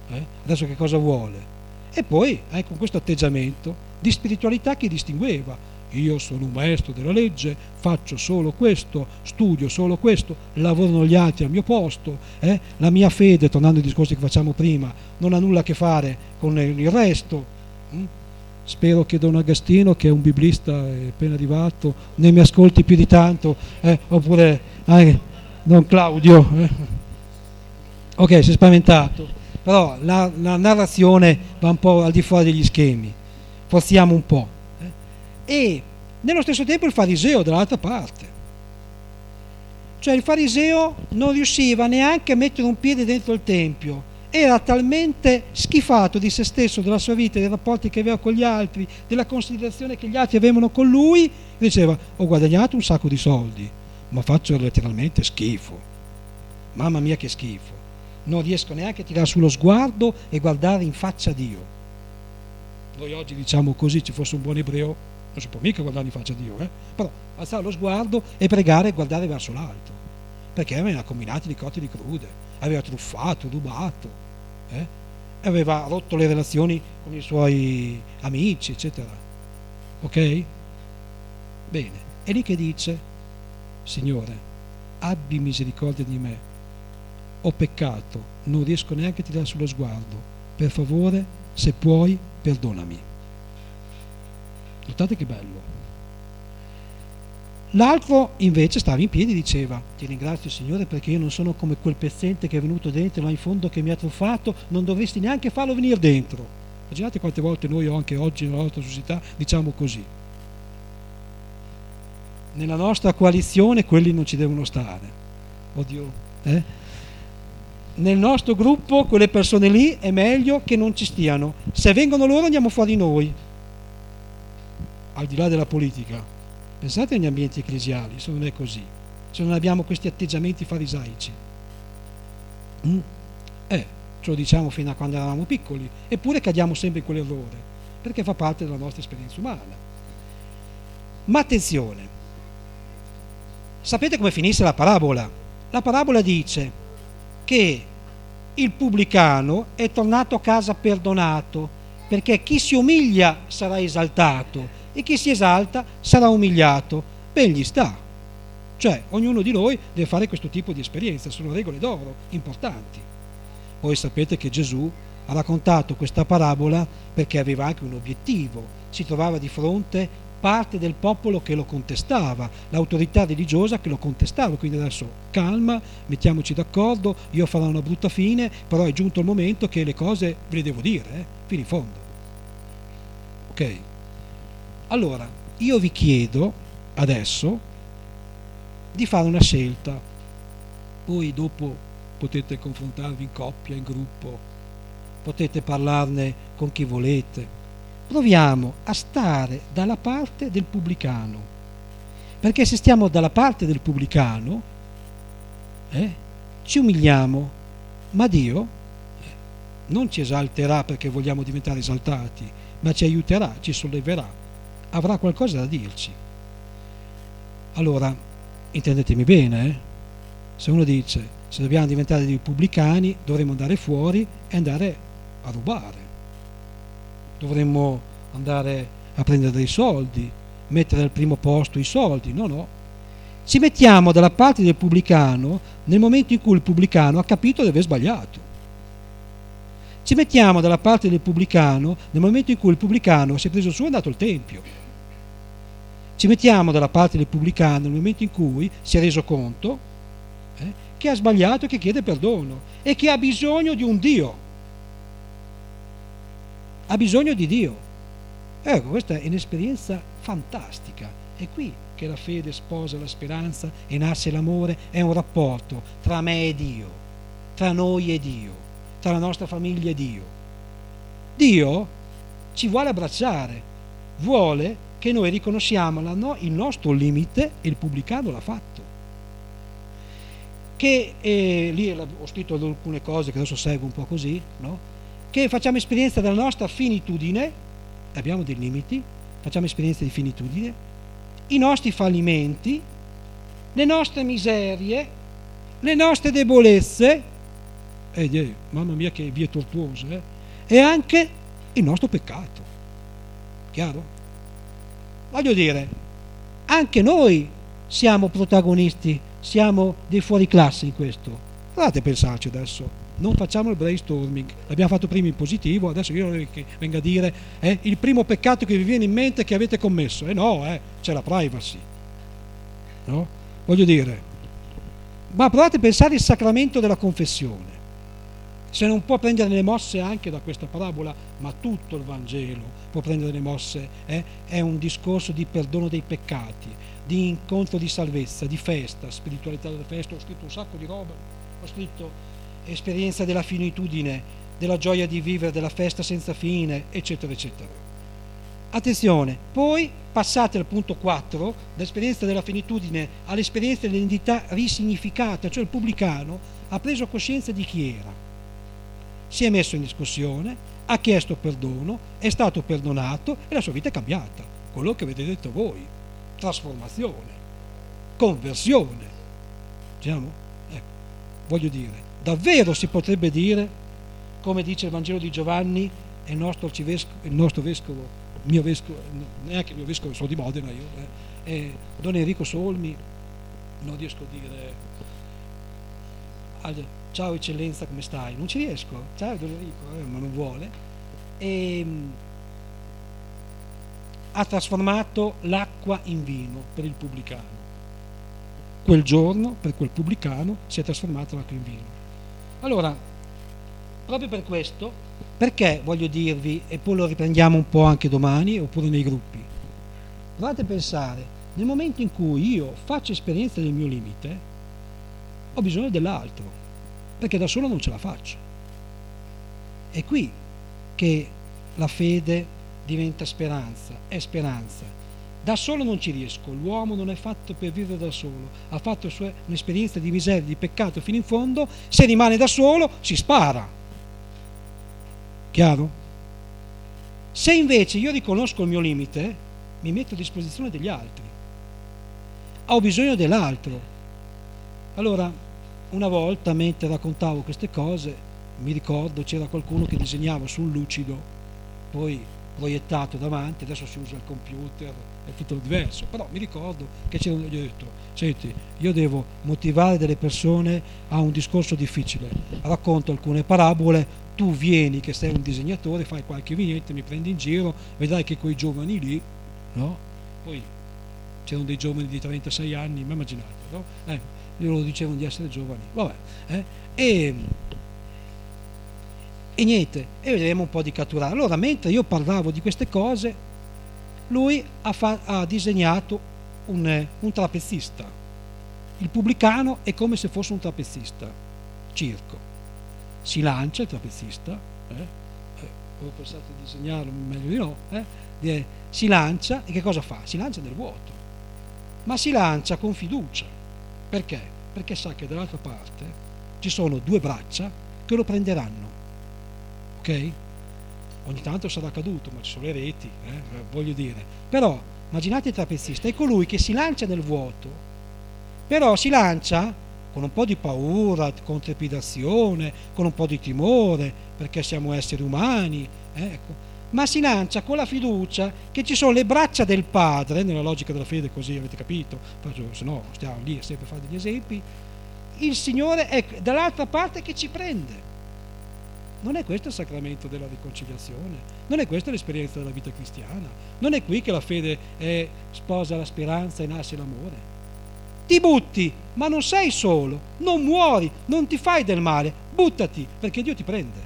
Adesso che cosa vuole? E poi con questo atteggiamento di spiritualità che distingueva: io sono un maestro della legge, faccio solo questo, studio solo questo, lavorano gli altri al mio posto, la mia fede, tornando ai discorsi che facciamo prima, non ha nulla a che fare con il resto. Spero che Don Agostino, che è un biblista appena arrivato, ne mi ascolti più di tanto, oppure Don Claudio. Ok, si è spaventato. Però la narrazione va un po' al di fuori degli schemi, forziamo un po'. E nello stesso tempo il fariseo dall'altra parte. Cioè il fariseo non riusciva neanche a mettere un piede dentro il tempio, era talmente schifato di se stesso, della sua vita, dei rapporti che aveva con gli altri, della considerazione che gli altri avevano con lui, diceva: ho guadagnato un sacco di soldi, ma faccio letteralmente schifo. Mamma mia che schifo. Non riesco neanche a tirare sullo sguardo e guardare in faccia Dio. Noi oggi diciamo così, ci fosse un buon ebreo, non si può mica guardare in faccia Dio, però alzare lo sguardo e pregare e guardare verso l'alto, perché aveva combinato di cotte di crude, aveva truffato, rubato, aveva rotto le relazioni con i suoi amici, eccetera. Ok? Bene, è lì che dice: Signore, abbi misericordia di me, ho peccato, non riesco neanche a tirare sullo sguardo, per favore, se puoi, perdonami. Notate che bello. L'altro invece stava in piedi e diceva: ti ringrazio Signore perché io non sono come quel pezzente che è venuto dentro là in fondo che mi ha truffato, non dovresti neanche farlo venire dentro. Immaginate quante volte noi, anche oggi nella nostra società, diciamo così. Nella nostra coalizione quelli non ci devono stare. Oddio, nel nostro gruppo quelle persone lì è meglio che non ci stiano. Se vengono loro andiamo fuori noi. Al di là della politica, pensate agli ambienti ecclesiali, se non è così, se non abbiamo questi atteggiamenti farisaici. Ce lo diciamo fino a quando eravamo piccoli, eppure cadiamo sempre in quell'errore, perché fa parte della nostra esperienza umana. Ma attenzione, sapete come finisce la parabola? La parabola dice che il pubblicano è tornato a casa perdonato, perché chi si umiglia sarà esaltato e chi si esalta sarà umiliato. Ben gli sta. Cioè, ognuno di noi deve fare questo tipo di esperienza, sono regole d'oro importanti. Poi sapete che Gesù ha raccontato questa parabola perché aveva anche un obiettivo, si trovava di fronte parte del popolo che lo contestava, l'autorità religiosa che lo contestava, quindi adesso calma, mettiamoci d'accordo, io farò una brutta fine, però è giunto il momento che le cose ve le devo dire, fino in fondo. Ok? Allora, io vi chiedo adesso di fare una scelta, poi dopo potete confrontarvi in coppia, in gruppo, potete parlarne con chi volete. Proviamo a stare dalla parte del pubblicano, perché se stiamo dalla parte del pubblicano ci umiliamo, ma Dio non ci esalterà perché vogliamo diventare esaltati, ma ci aiuterà, ci solleverà, avrà qualcosa da dirci. Allora, intendetemi bene, se uno dice: se dobbiamo diventare dei pubblicani dovremmo andare fuori e andare a rubare, dovremmo andare a prendere dei soldi, mettere al primo posto i soldi. No, ci mettiamo dalla parte del pubblicano nel momento in cui il pubblicano ha capito di aver sbagliato. Ci mettiamo dalla parte del pubblicano nel momento in cui il pubblicano si è preso su e è andato al tempio. Ci mettiamo dalla parte del pubblicano nel momento in cui si è reso conto che ha sbagliato e che chiede perdono e che ha bisogno di un Dio. Ha bisogno di Dio. Ecco, questa è un'esperienza fantastica. È qui che la fede sposa la speranza e nasce l'amore. È un rapporto tra me e Dio, tra noi e Dio, tra la nostra famiglia e Dio. Dio ci vuole abbracciare, vuole che noi riconosciamo il nostro limite, e il pubblicano l'ha fatto. Che lì ho scritto alcune cose che adesso seguo un po' così, no? Che facciamo esperienza della nostra finitudine, abbiamo dei limiti, facciamo esperienza di finitudine, i nostri fallimenti, le nostre miserie, le nostre debolezze, mamma mia che vie tortuose, è anche il nostro peccato. Chiaro? Voglio dire, anche noi siamo protagonisti, siamo dei fuoriclasse in questo. Provate a pensarci adesso. Non facciamo il brainstorming, l'abbiamo fatto prima in positivo, adesso io che venga a dire il primo peccato che vi viene in mente che avete commesso. No, c'è la privacy. No? Voglio dire, ma provate a pensare al sacramento della confessione. Se non può prendere le mosse anche da questa parabola, ma tutto il Vangelo può prendere le mosse, è un discorso di perdono dei peccati, di incontro di salvezza, di festa, spiritualità della festa. Ho scritto un sacco di roba, ho scritto esperienza della finitudine, della gioia di vivere, della festa senza fine, eccetera, eccetera. Attenzione, poi passate al punto 4, l'esperienza della finitudine all'esperienza dell'identità risignificata, cioè il pubblicano ha preso coscienza di chi era, si è messo in discussione, ha chiesto perdono, è stato perdonato e la sua vita è cambiata. Quello che avete detto voi, trasformazione, conversione. Diciamo? Voglio dire, davvero si potrebbe dire, come dice il Vangelo di Giovanni, e il nostro vescovo, mio vescovo, neanche il mio vescovo, sono di Modena io, Don Enrico Solmi, non riesco a dire ciao eccellenza come stai, non ci riesco, ciao Don Enrico, ma non vuole, ha trasformato l'acqua in vino per il pubblicano. Quel giorno per quel pubblicano si è trasformata l'acqua in vino. Allora, proprio per questo, perché voglio dirvi, e poi lo riprendiamo un po' anche domani oppure nei gruppi, provate a pensare, nel momento in cui io faccio esperienza del mio limite, ho bisogno dell'altro, perché da solo non ce la faccio. È qui che la fede diventa speranza, è speranza. Da solo non ci riesco, l'uomo non è fatto per vivere da solo, ha fatto un'esperienza di miseria, di peccato fino in fondo, se rimane da solo si spara. Chiaro? Se invece io riconosco il mio limite, mi metto a disposizione degli altri. Ho bisogno dell'altro. Allora, una volta mentre raccontavo queste cose, mi ricordo c'era qualcuno che disegnava su un lucido, poi proiettato davanti, adesso si usa il computer, è tutto diverso, però mi ricordo che gli ho detto, senti, io devo motivare delle persone a un discorso difficile, racconto alcune parabole, tu vieni che sei un disegnatore, fai qualche vignetta, mi prendi in giro, vedrai che quei giovani lì, no? Poi c'erano dei giovani di 36 anni, ma immaginate, no? Loro dicevano di essere giovani, vabbè, e niente, e vedremo un po' di catturare. Allora, mentre io parlavo di queste cose, lui ha disegnato un trapezzista. Il pubblicano è come se fosse un trapezzista, circo. Si lancia il trapezzista, ho pensato di disegnarlo, meglio di no, si lancia e che cosa fa? Si lancia nel vuoto, ma si lancia con fiducia. Perché? Perché sa che dall'altra parte ci sono due braccia che lo prenderanno. Ok? Ogni tanto sarà caduto, ma ci sono le reti, voglio dire. Però immaginate il trapezzista, è colui che si lancia nel vuoto, però si lancia con un po' di paura, con trepidazione, con un po' di timore, perché siamo esseri umani, ecco. Ma si lancia con la fiducia che ci sono le braccia del Padre, nella logica della fede, così avete capito, se no stiamo lì sempre a fare degli esempi. Il Signore è dall'altra parte che ci prende. Non è questo il sacramento della riconciliazione, non è questa l'esperienza della vita cristiana, non è qui che la fede sposa la speranza e nasce l'amore. Ti butti, ma non sei solo, non muori, non ti fai del male, buttati perché Dio ti prende.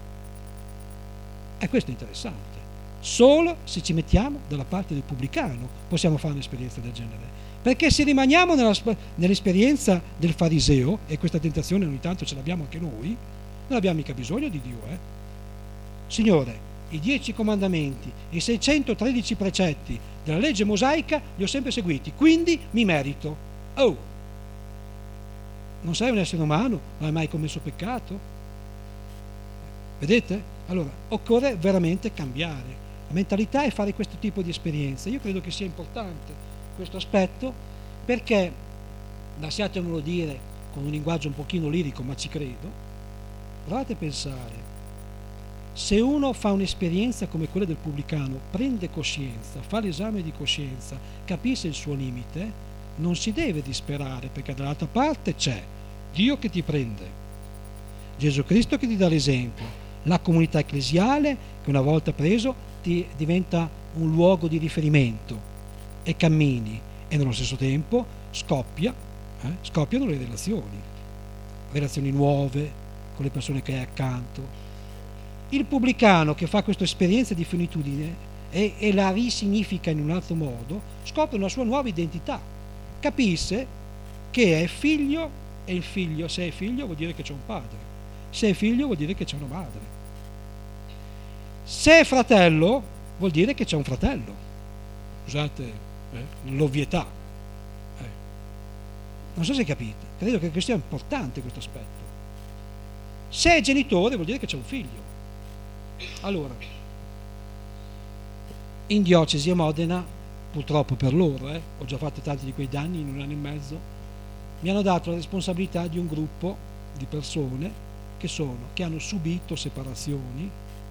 E questo è interessante. Solo se ci mettiamo dalla parte del pubblicano possiamo fare un'esperienza del genere. Perché se rimaniamo nell'esperienza del fariseo, e questa tentazione ogni tanto ce l'abbiamo anche noi, non abbiamo mica bisogno di Dio. Signore, i 10 comandamenti, i 613 precetti della legge mosaica li ho sempre seguiti, quindi mi merito. Oh, non sei un essere umano, non hai mai commesso peccato? Vedete? Allora, occorre veramente cambiare la mentalità e fare questo tipo di esperienze. Io credo che sia importante questo aspetto, perché, lasciatemelo dire con un linguaggio un pochino lirico, ma ci credo, provate a pensare, se uno fa un'esperienza come quella del pubblicano, prende coscienza, fa l'esame di coscienza, capisce il suo limite, non si deve disperare, perché dall'altra parte c'è Dio che ti prende, Gesù Cristo che ti dà l'esempio, la comunità ecclesiale che una volta preso ti diventa un luogo di riferimento e cammini, e nello stesso tempo scoppiano le relazioni nuove con le persone che hai accanto. Il pubblicano che fa questa esperienza di finitudine e la risignifica in un altro modo, scopre una sua nuova identità, capisce che è figlio, e il figlio, se è figlio vuol dire che c'è un padre, se è figlio vuol dire che c'è una madre, se è fratello vuol dire che c'è un fratello. Scusate l'ovvietà, non so se capite, credo che sia importante questo aspetto. Se è genitore vuol dire che c'è un figlio. Allora, in diocesi a Modena, purtroppo per loro, ho già fatto tanti di quei danni in un anno e mezzo, mi hanno dato la responsabilità di un gruppo di persone che hanno subito separazioni,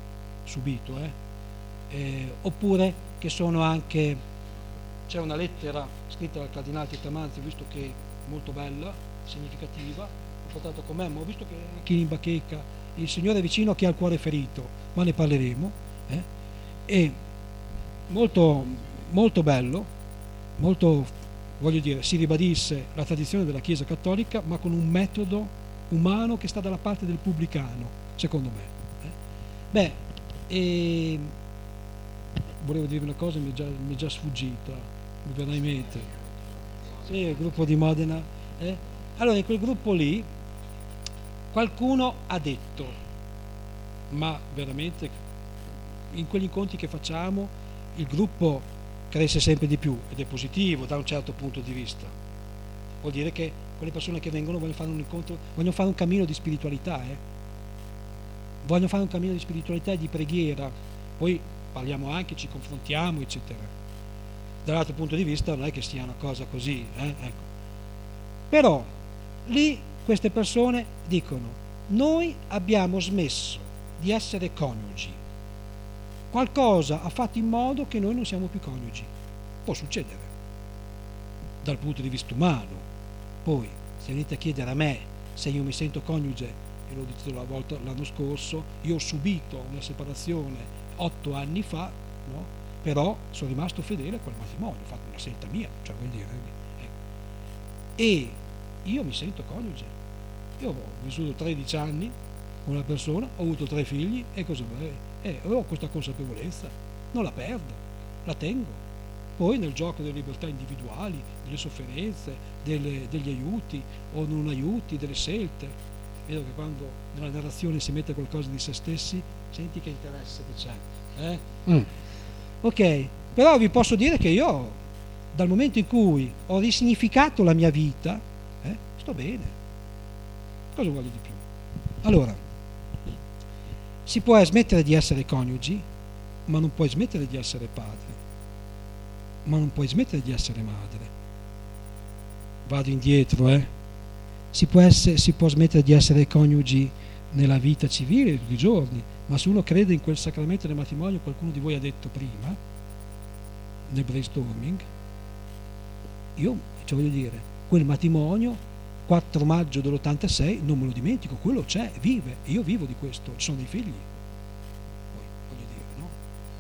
oppure che sono anche, c'è una lettera scritta dal cardinale Tettamanzi, visto che è molto bella, significativa, ho portato con me, ma ho visto che anche in bacheca il Signore è vicino a chi ha il cuore ferito, ma ne parleremo, e molto, molto bello, molto, voglio dire, si ribadisse la tradizione della Chiesa Cattolica, ma con un metodo umano che sta dalla parte del pubblicano, secondo me. Volevo dire una cosa, mi è già sfuggita, mi verrà in mente. Sì, il gruppo di Modena. Allora, in quel gruppo lì qualcuno ha detto, ma veramente in quegli incontri che facciamo il gruppo cresce sempre di più, ed è positivo da un certo punto di vista. Vuol dire che quelle persone che vengono vogliono fare un incontro, vogliono fare un cammino di spiritualità, vogliono fare un cammino di spiritualità e di preghiera, poi parliamo anche, ci confrontiamo, eccetera. Dall'altro punto di vista non è che sia una cosa così, ecco. Però lì queste persone dicono: noi abbiamo smesso di essere coniugi, qualcosa ha fatto in modo che noi non siamo più coniugi. Può succedere dal punto di vista umano. Poi se venite a chiedere a me se io mi sento coniuge, e l'ho detto la volta l'anno scorso, io ho subito una separazione 8 anni fa, no? Però sono rimasto fedele a quel matrimonio, ho fatto una scelta mia, cioè vuol dire, e io mi sento coniuge. Io ho vissuto 13 anni con una persona, ho avuto 3 figli, e cosa vorrei? Ho questa consapevolezza, non la perdo, la tengo. Poi nel gioco delle libertà individuali, delle sofferenze, degli aiuti o non aiuti, delle scelte, vedo che quando nella narrazione si mette qualcosa di se stessi, senti che interesse che c'è. Ok, però vi posso dire che io, dal momento in cui ho risignificato la mia vita, sto bene. Cosa voglio di più? Allora, si può smettere di essere coniugi, ma non puoi smettere di essere padre, ma non puoi smettere di essere madre. Vado indietro, si può smettere di essere coniugi nella vita civile tutti i giorni, ma se uno crede in quel sacramento del matrimonio, qualcuno di voi ha detto prima nel brainstorming, io voglio dire, quel matrimonio 4 maggio dell'86 non me lo dimentico, quello c'è, vive, e io vivo di questo, ci sono dei figli, poi voglio dire, no?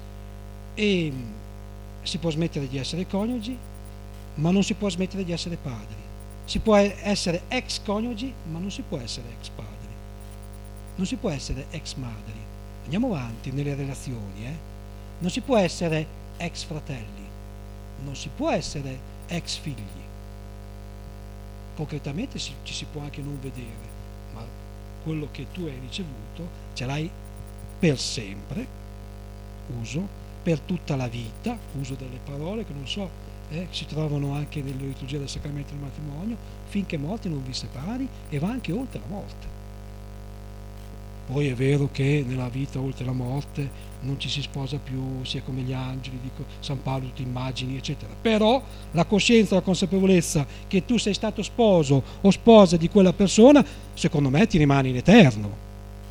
E si può smettere di essere coniugi, ma non si può smettere di essere padri. Si può essere ex coniugi, ma non si può essere ex padri, non si può essere ex madri. Andiamo avanti nelle relazioni, non si può essere ex fratelli, non si può essere ex figli. Concretamente ci si può anche non vedere, ma quello che tu hai ricevuto ce l'hai per sempre, uso, per tutta la vita, uso delle parole che non so, si trovano anche nelle liturgie del sacramento del matrimonio, finché morte non vi separi, e va anche oltre la morte. Poi è vero che nella vita oltre la morte non ci si sposa più, si è come gli angeli, dico San Paolo, tutte immagini, eccetera. Però la coscienza, la consapevolezza che tu sei stato sposo o sposa di quella persona, secondo me ti rimane in eterno.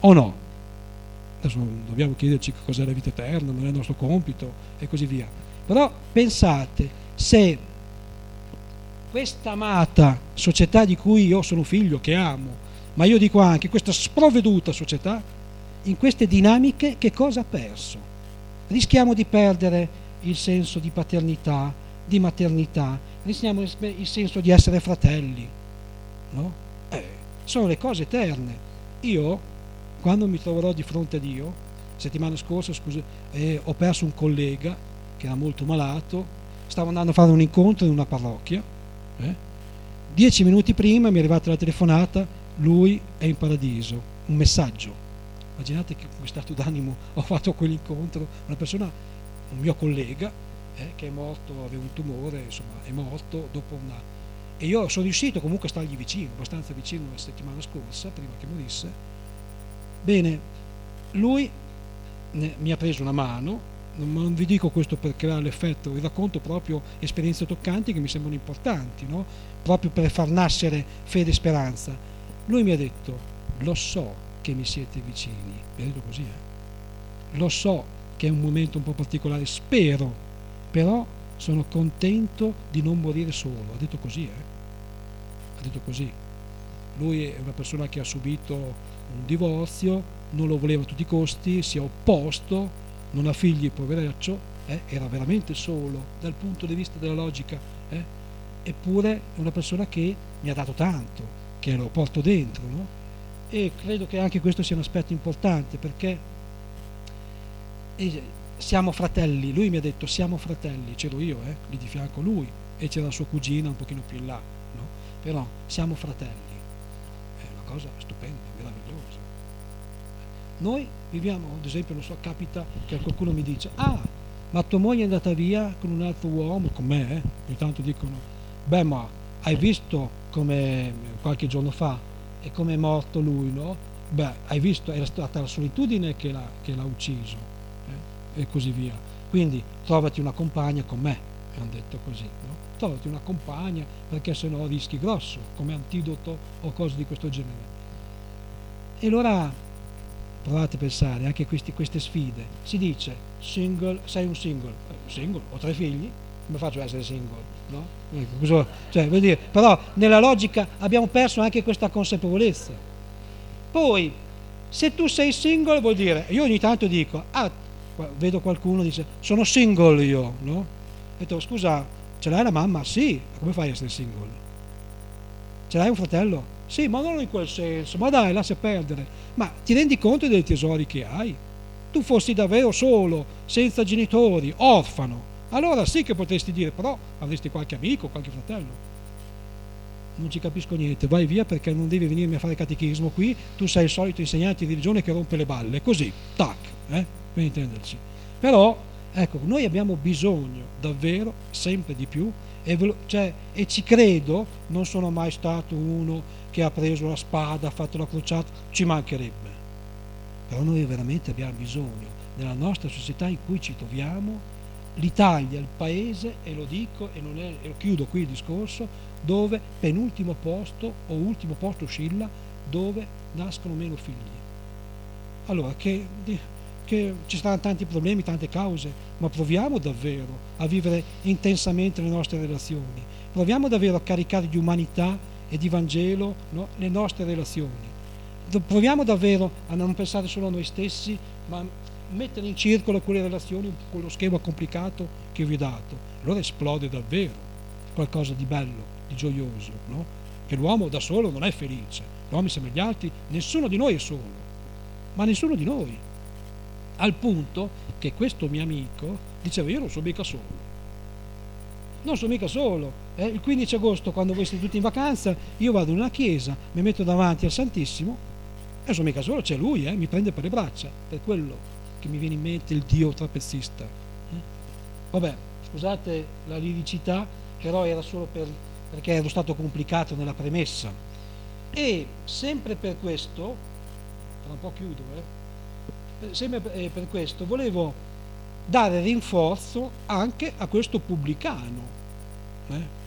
o no? Adesso non dobbiamo chiederci cos'è la vita eterna, non è il nostro compito e così via. Però pensate, se questa amata società di cui io sono figlio, che amo, ma io dico anche questa sprovveduta società, in queste dinamiche che cosa ha perso? Rischiamo di perdere il senso di paternità, di maternità, rischiamo il senso di essere fratelli, no? Sono le cose eterne. Io, quando mi troverò di fronte a Dio, settimana scorsa, ho perso un collega che era molto malato, stavo andando a fare un incontro in una parrocchia, 10 minuti prima mi è arrivata la telefonata, lui è in paradiso, un messaggio. Immaginate che come stato d'animo ho fatto quell'incontro, una persona, un mio collega, che è morto, aveva un tumore, insomma, è morto dopo una... E io sono riuscito comunque a stargli vicino, abbastanza vicino la settimana scorsa, prima che morisse. Bene, lui mi ha preso una mano, non vi dico questo per creare l'effetto, vi racconto proprio esperienze toccanti che mi sembrano importanti, no? Proprio per far nascere fede e speranza. Lui mi ha detto, lo so che mi siete vicini, mi ha detto così, lo so che è un momento un po' particolare, spero, però sono contento di non morire solo, ha detto così, ha detto così. Lui è una persona che ha subito un divorzio, non lo voleva a tutti i costi, si è opposto, non ha figli, poveraccio, era veramente solo dal punto di vista della logica, eppure è una persona che mi ha dato tanto, che lo porto dentro, no? E credo che anche questo sia un aspetto importante, perché siamo fratelli. Lui mi ha detto siamo fratelli, c'ero io lì di fianco a lui, e c'era la sua cugina un pochino più in là, no? Però siamo fratelli, è una cosa stupenda, meravigliosa. Noi viviamo, ad esempio, non so, capita che qualcuno mi dice ma tua moglie è andata via con un altro uomo, con me, ogni tanto dicono, beh, ma hai visto come qualche giorno fa e come è morto lui, no? Beh, hai visto, era stata la solitudine che l'ha ucciso, e così via. Quindi trovati una compagna con me, mi hanno detto così, no? Trovati una compagna, perché sennò rischi grosso, come antidoto o cose di questo genere. E allora provate a pensare anche queste sfide. Si dice single, sei un single, ho 3 figli, come faccio ad essere single, no? Cioè, vuol dire, però nella logica abbiamo perso anche questa consapevolezza. Poi, se tu sei single, vuol dire, io ogni tanto dico, vedo qualcuno dice, sono single io, no? Ho detto, scusa, ce l'hai la mamma? Sì, ma come fai a essere single? Ce l'hai un fratello? Sì, ma non in quel senso, ma dai, lascia perdere. Ma ti rendi conto dei tesori che hai? Tu fossi davvero solo, senza genitori, orfano, allora sì che potresti dire, però avresti qualche amico, qualche fratello. Non ci capisco niente, vai via, perché non devi venirmi a fare catechismo qui, tu sei il solito insegnante di religione che rompe le balle, così, tac, per intenderci. Però, ecco, noi abbiamo bisogno davvero, sempre di più, e ci credo, non sono mai stato uno che ha preso la spada, ha fatto la crociata, ci mancherebbe. Però noi veramente abbiamo bisogno, nella nostra società in cui ci troviamo, l'Italia, il paese, e lo dico e lo chiudo qui il discorso, dove penultimo posto o ultimo posto oscilla, dove nascono meno figli. Allora, che ci saranno tanti problemi, tante cause, ma proviamo davvero a vivere intensamente le nostre relazioni, proviamo davvero a caricare di umanità e di Vangelo, no, le nostre relazioni, proviamo davvero a non pensare solo a noi stessi, ma mettere in circolo quelle relazioni con lo schema complicato che vi ho dato. Allora esplode davvero qualcosa di bello, di gioioso, no? Che l'uomo da solo non è felice, l'uomo insieme agli altri, nessuno di noi è solo, ma nessuno di noi, al punto che questo mio amico diceva, io non sono mica solo, il 15 agosto, quando voi siete tutti in vacanza, io vado in una chiesa, mi metto davanti al Santissimo e sono mica solo, c'è lui, mi prende per le braccia, per quello che mi viene in mente il Dio trapezzista. Vabbè, scusate la liricità, però era solo perché ero stato complicato nella premessa. E sempre per questo, tra un po' chiudo, sempre per questo volevo dare rinforzo anche a questo pubblicano.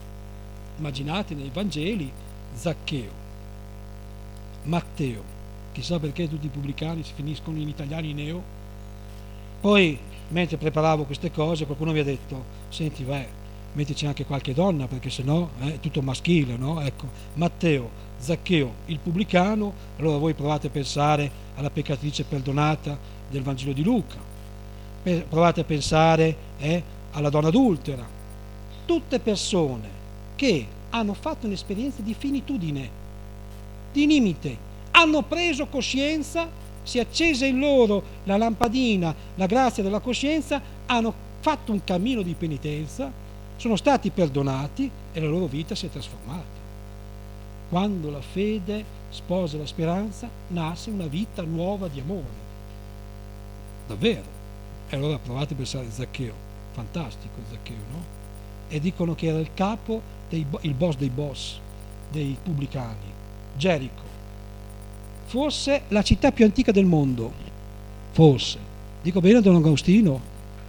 Immaginate nei Vangeli Zaccheo, Matteo, chissà perché tutti i pubblicani si finiscono in italiani neo. Poi, mentre preparavo queste cose, qualcuno mi ha detto: senti, vai, mettici anche qualche donna, perché sennò è tutto maschile, no? Ecco, Matteo, Zaccheo, il pubblicano. Allora voi provate a pensare alla peccatrice perdonata del Vangelo di Luca, provate a pensare alla donna adultera. Tutte persone che hanno fatto un'esperienza di finitudine, di limite, hanno preso coscienza, si è accesa in loro la lampadina, la grazia della coscienza, hanno fatto un cammino di penitenza, sono stati perdonati e la loro vita si è trasformata. Quando la fede sposa la speranza, nasce una vita nuova di amore. Davvero. E allora provate a pensare a Zaccheo, fantastico Zaccheo, no? E dicono che era il capo, il boss dei boss, dei pubblicani, Gerico. Forse la città più antica del mondo, forse. Dico bene, Don Agostino?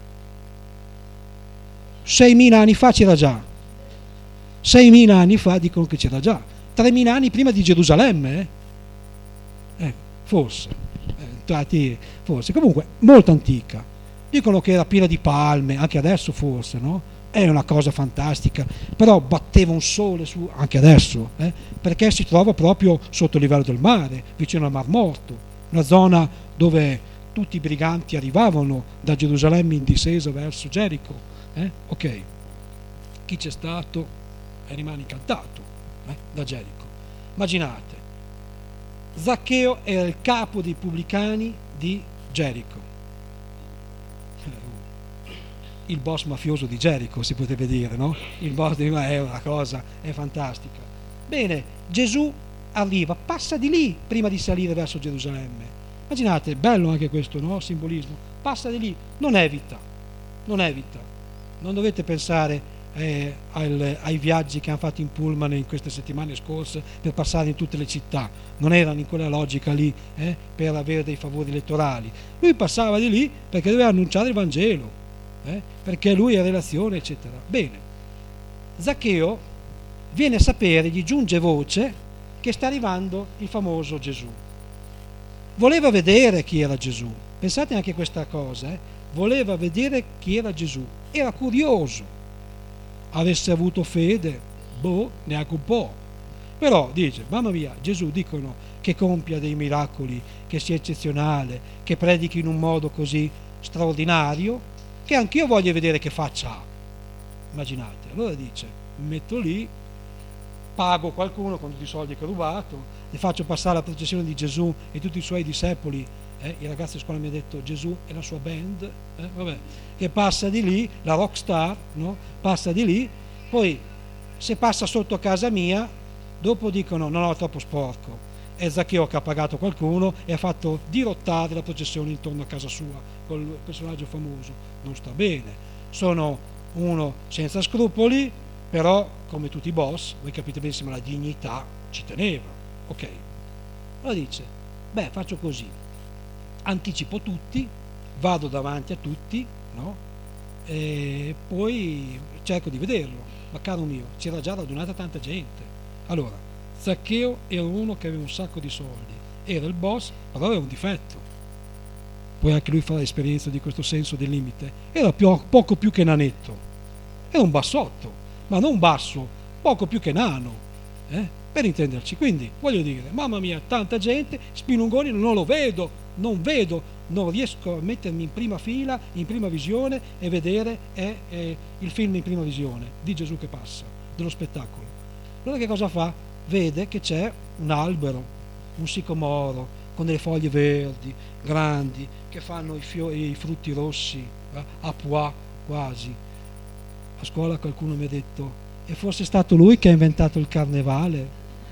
6.000 anni fa c'era già. 6.000 anni fa dicono che c'era già. 3.000 anni prima di Gerusalemme, forse. Forse. Comunque, molto antica. Dicono che era piena di palme, anche adesso forse, no? È una cosa fantastica, però batteva un sole su, anche adesso, perché si trova proprio sotto il livello del mare, vicino al Mar Morto, una zona dove tutti i briganti arrivavano da Gerusalemme in discesa verso Gerico. Ok, chi c'è stato rimane incantato da Gerico. Immaginate, Zaccheo era il capo dei pubblicani di Gerico, il boss mafioso di Gerico, si potrebbe dire, no? Il boss è una cosa, è fantastica. Bene, Gesù arriva, passa di lì prima di salire verso Gerusalemme. Immaginate, bello anche questo, no? Simbolismo. Passa di lì, non evita. Non dovete pensare ai viaggi che hanno fatto in pullman in queste settimane scorse per passare in tutte le città. Non erano in quella logica lì per avere dei favori elettorali. Lui passava di lì perché doveva annunciare il Vangelo. Perché lui ha relazione, eccetera. Bene, Zaccheo viene a sapere, gli giunge voce che sta arrivando il famoso Gesù. Voleva vedere chi era Gesù. Pensate anche a questa cosa, voleva vedere chi era Gesù, era curioso. Avesse avuto fede, neanche un po'. Però dice, mamma mia, Gesù dicono che compia dei miracoli, che sia eccezionale, che predichi in un modo così straordinario, che anch'io voglio vedere che faccia ha. Immaginate, allora dice, mi metto lì, pago qualcuno con tutti i soldi che ho rubato, ne faccio passare la processione di Gesù e tutti i suoi discepoli, i ragazzi a scuola mi hanno detto Gesù e la sua band, che passa di lì, la rockstar, no? Passa di lì, poi se passa sotto a casa mia, dopo dicono no, troppo sporco. È Zaccheo che ha pagato qualcuno e ha fatto dirottare la processione intorno a casa sua col personaggio famoso. Non sta bene. Sono uno senza scrupoli, però come tutti i boss, voi capite benissimo, la dignità ci teneva. Ok. Allora dice, faccio così, anticipo tutti, vado davanti a tutti, no? E poi cerco di vederlo. Ma caro mio, c'era già radunata tanta gente. Allora, Zaccheo era uno che aveva un sacco di soldi, era il boss, però aveva un difetto. Poi anche lui fa l'esperienza di questo senso del limite. Era poco più che nanetto, era un bassotto, ma non basso, poco più che nano, per intenderci. Quindi voglio dire, mamma mia, tanta gente, Spilungoni non lo vedo, non riesco a mettermi in prima fila, in prima visione e vedere il film in prima visione di Gesù che passa, dello spettacolo. Allora che cosa fa? Vede che c'è un albero, un sicomoro, con delle foglie verdi, grandi, che fanno i frutti rossi, a pois quasi. A scuola qualcuno mi ha detto, è forse stato lui che ha inventato il carnevale?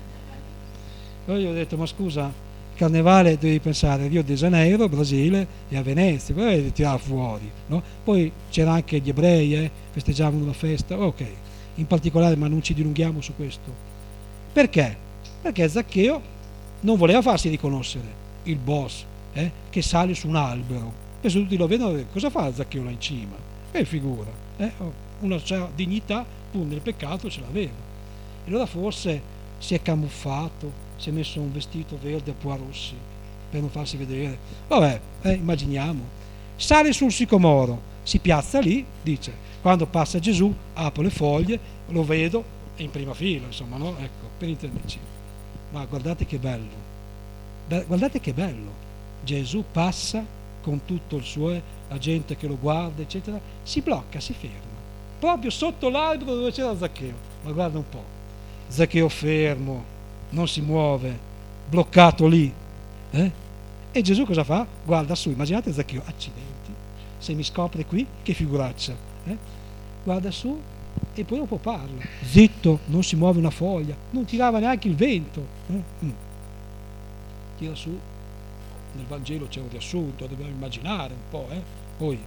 Poi gli ho detto, ma scusa, il carnevale devi pensare a Rio de Janeiro, Brasile e a Venezia, poi tirare fuori, no? Poi c'era anche gli ebrei, festeggiavano la festa, ok, in particolare, ma non ci dilunghiamo su questo. Perché? Perché Zaccheo non voleva farsi riconoscere il boss che sale su un albero. Penso tutti lo vedono, cosa fa Zaccheo là in cima? Che figura, una certa dignità pur nel peccato ce l'aveva. E allora forse si è camuffato, si è messo un vestito verde a pois rossi, per non farsi vedere. Vabbè, immaginiamo. Sale sul sicomoro, si piazza lì, dice, quando passa Gesù, apro le foglie, lo vedo, è in prima fila, insomma, no? Ecco, per intenderci. Ma guardate che bello. Guardate che bello. Gesù passa con tutto il suo, la gente che lo guarda, eccetera, si blocca, si ferma. Proprio sotto l'albero dove c'era Zaccheo. Ma guarda un po'. Zaccheo fermo, non si muove, bloccato lì. E Gesù cosa fa? Guarda su, immaginate Zaccheo, accidenti, se mi scopre qui, che figuraccia. Guarda su e poi dopo parla. Zitto, non si muove una foglia, non tirava neanche il vento. Tira su, nel Vangelo c'è un riassunto, dobbiamo immaginare un po'. Poi,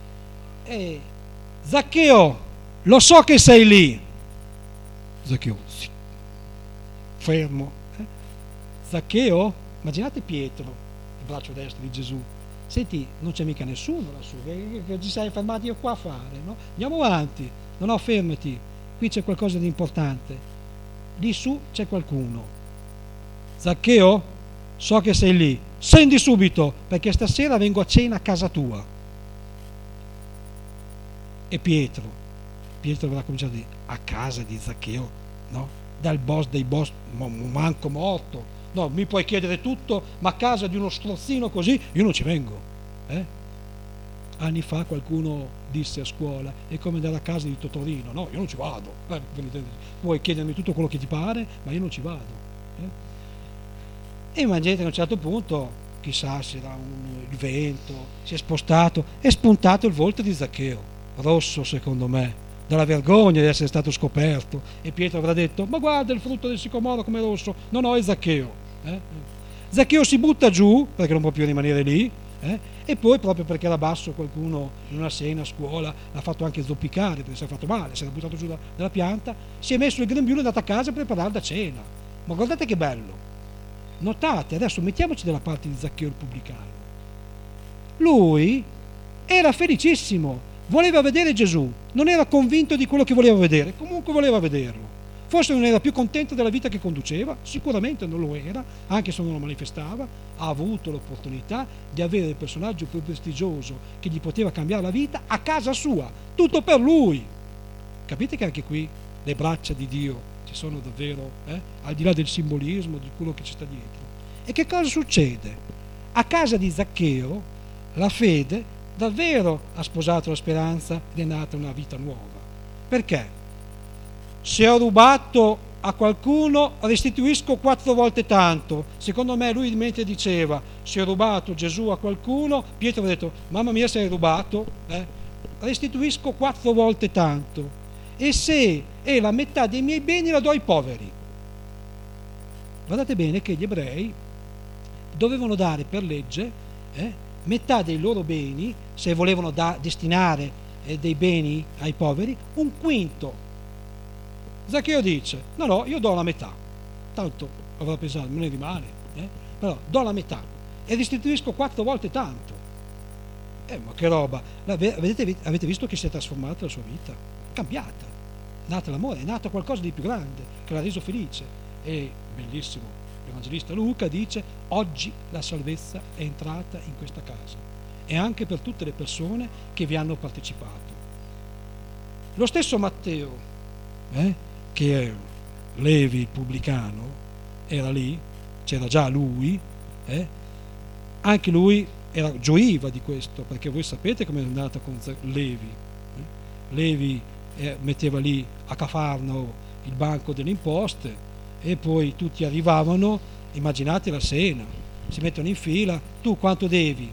Zaccheo, lo so che sei lì. Zaccheo, sì. Fermo. Zaccheo, immaginate Pietro, il braccio destro di Gesù. Senti, non c'è mica nessuno lassù, che ci sei fermati io qua a fare, no? Andiamo avanti, no, fermati, qui c'è qualcosa di importante. Lì su c'è qualcuno. Zaccheo, so che sei lì, scendi subito, perché stasera vengo a cena a casa tua. E Pietro avrà cominciato a dire, a casa di Zaccheo, no? Dal boss dei boss, manco morto. No, mi puoi chiedere tutto, ma a casa di uno strozzino così io non ci vengo. Anni fa qualcuno disse a scuola, è come andare a casa di Totorino. No, io non ci vado. Puoi chiedermi tutto quello che ti pare, ma io non ci vado. E immaginate a un certo punto, chissà se era il vento, si è spostato, è spuntato il volto di Zaccheo, rosso secondo me, dalla vergogna di essere stato scoperto. E Pietro avrà detto, ma guarda il frutto del sicomoro come rosso. No, è Zaccheo. Zaccheo si butta giù perché non può più rimanere lì, e poi proprio perché era basso qualcuno in una cena a scuola l'ha fatto anche zoppicare perché si è fatto male, si era buttato giù dalla pianta, si è messo il grembiule e è andato a casa a preparare la cena. Ma guardate che bello, notate, adesso mettiamoci dalla parte di Zaccheo il pubblicano. Lui era felicissimo, voleva vedere Gesù, non era convinto di quello che voleva vedere, comunque voleva vederlo. Forse non era più contento della vita che conduceva, sicuramente non lo era, anche se non lo manifestava. Ha avuto l'opportunità di avere il personaggio più prestigioso che gli poteva cambiare la vita a casa sua, tutto per lui. Capite che anche qui le braccia di Dio ci sono davvero, al di là del simbolismo, di quello che ci sta dietro. E che cosa succede? A casa di Zaccheo la fede davvero ha sposato la speranza ed è nata una vita nuova. Perché? Se ho rubato a qualcuno restituisco 4 volte tanto. Secondo me lui mentre diceva se ho rubato Gesù a qualcuno, Pietro ha detto mamma mia se hai rubato, restituisco 4 volte tanto, e se è la metà dei miei beni la do ai poveri. Guardate bene che gli ebrei dovevano dare per legge metà dei loro beni, se volevano destinare dei beni ai poveri, un quinto. Zaccheo dice no, io do la metà, tanto avrà pensato non ne rimane, però do la metà e restituisco 4 volte tanto. Ma che roba, avete visto che si è trasformata la sua vita, cambiata, è nata l'amore, è nato qualcosa di più grande che l'ha reso felice. E bellissimo, l'Evangelista Luca dice oggi la salvezza è entrata in questa casa e anche per tutte le persone che vi hanno partecipato. Lo stesso Matteo, che è Levi il pubblicano, era lì, c'era già lui, anche lui gioiva di questo, perché voi sapete come è andata con Levi. Levi metteva lì a Cafarnao il banco delle imposte e poi tutti arrivavano, immaginate la scena, si mettono in fila, tu quanto devi?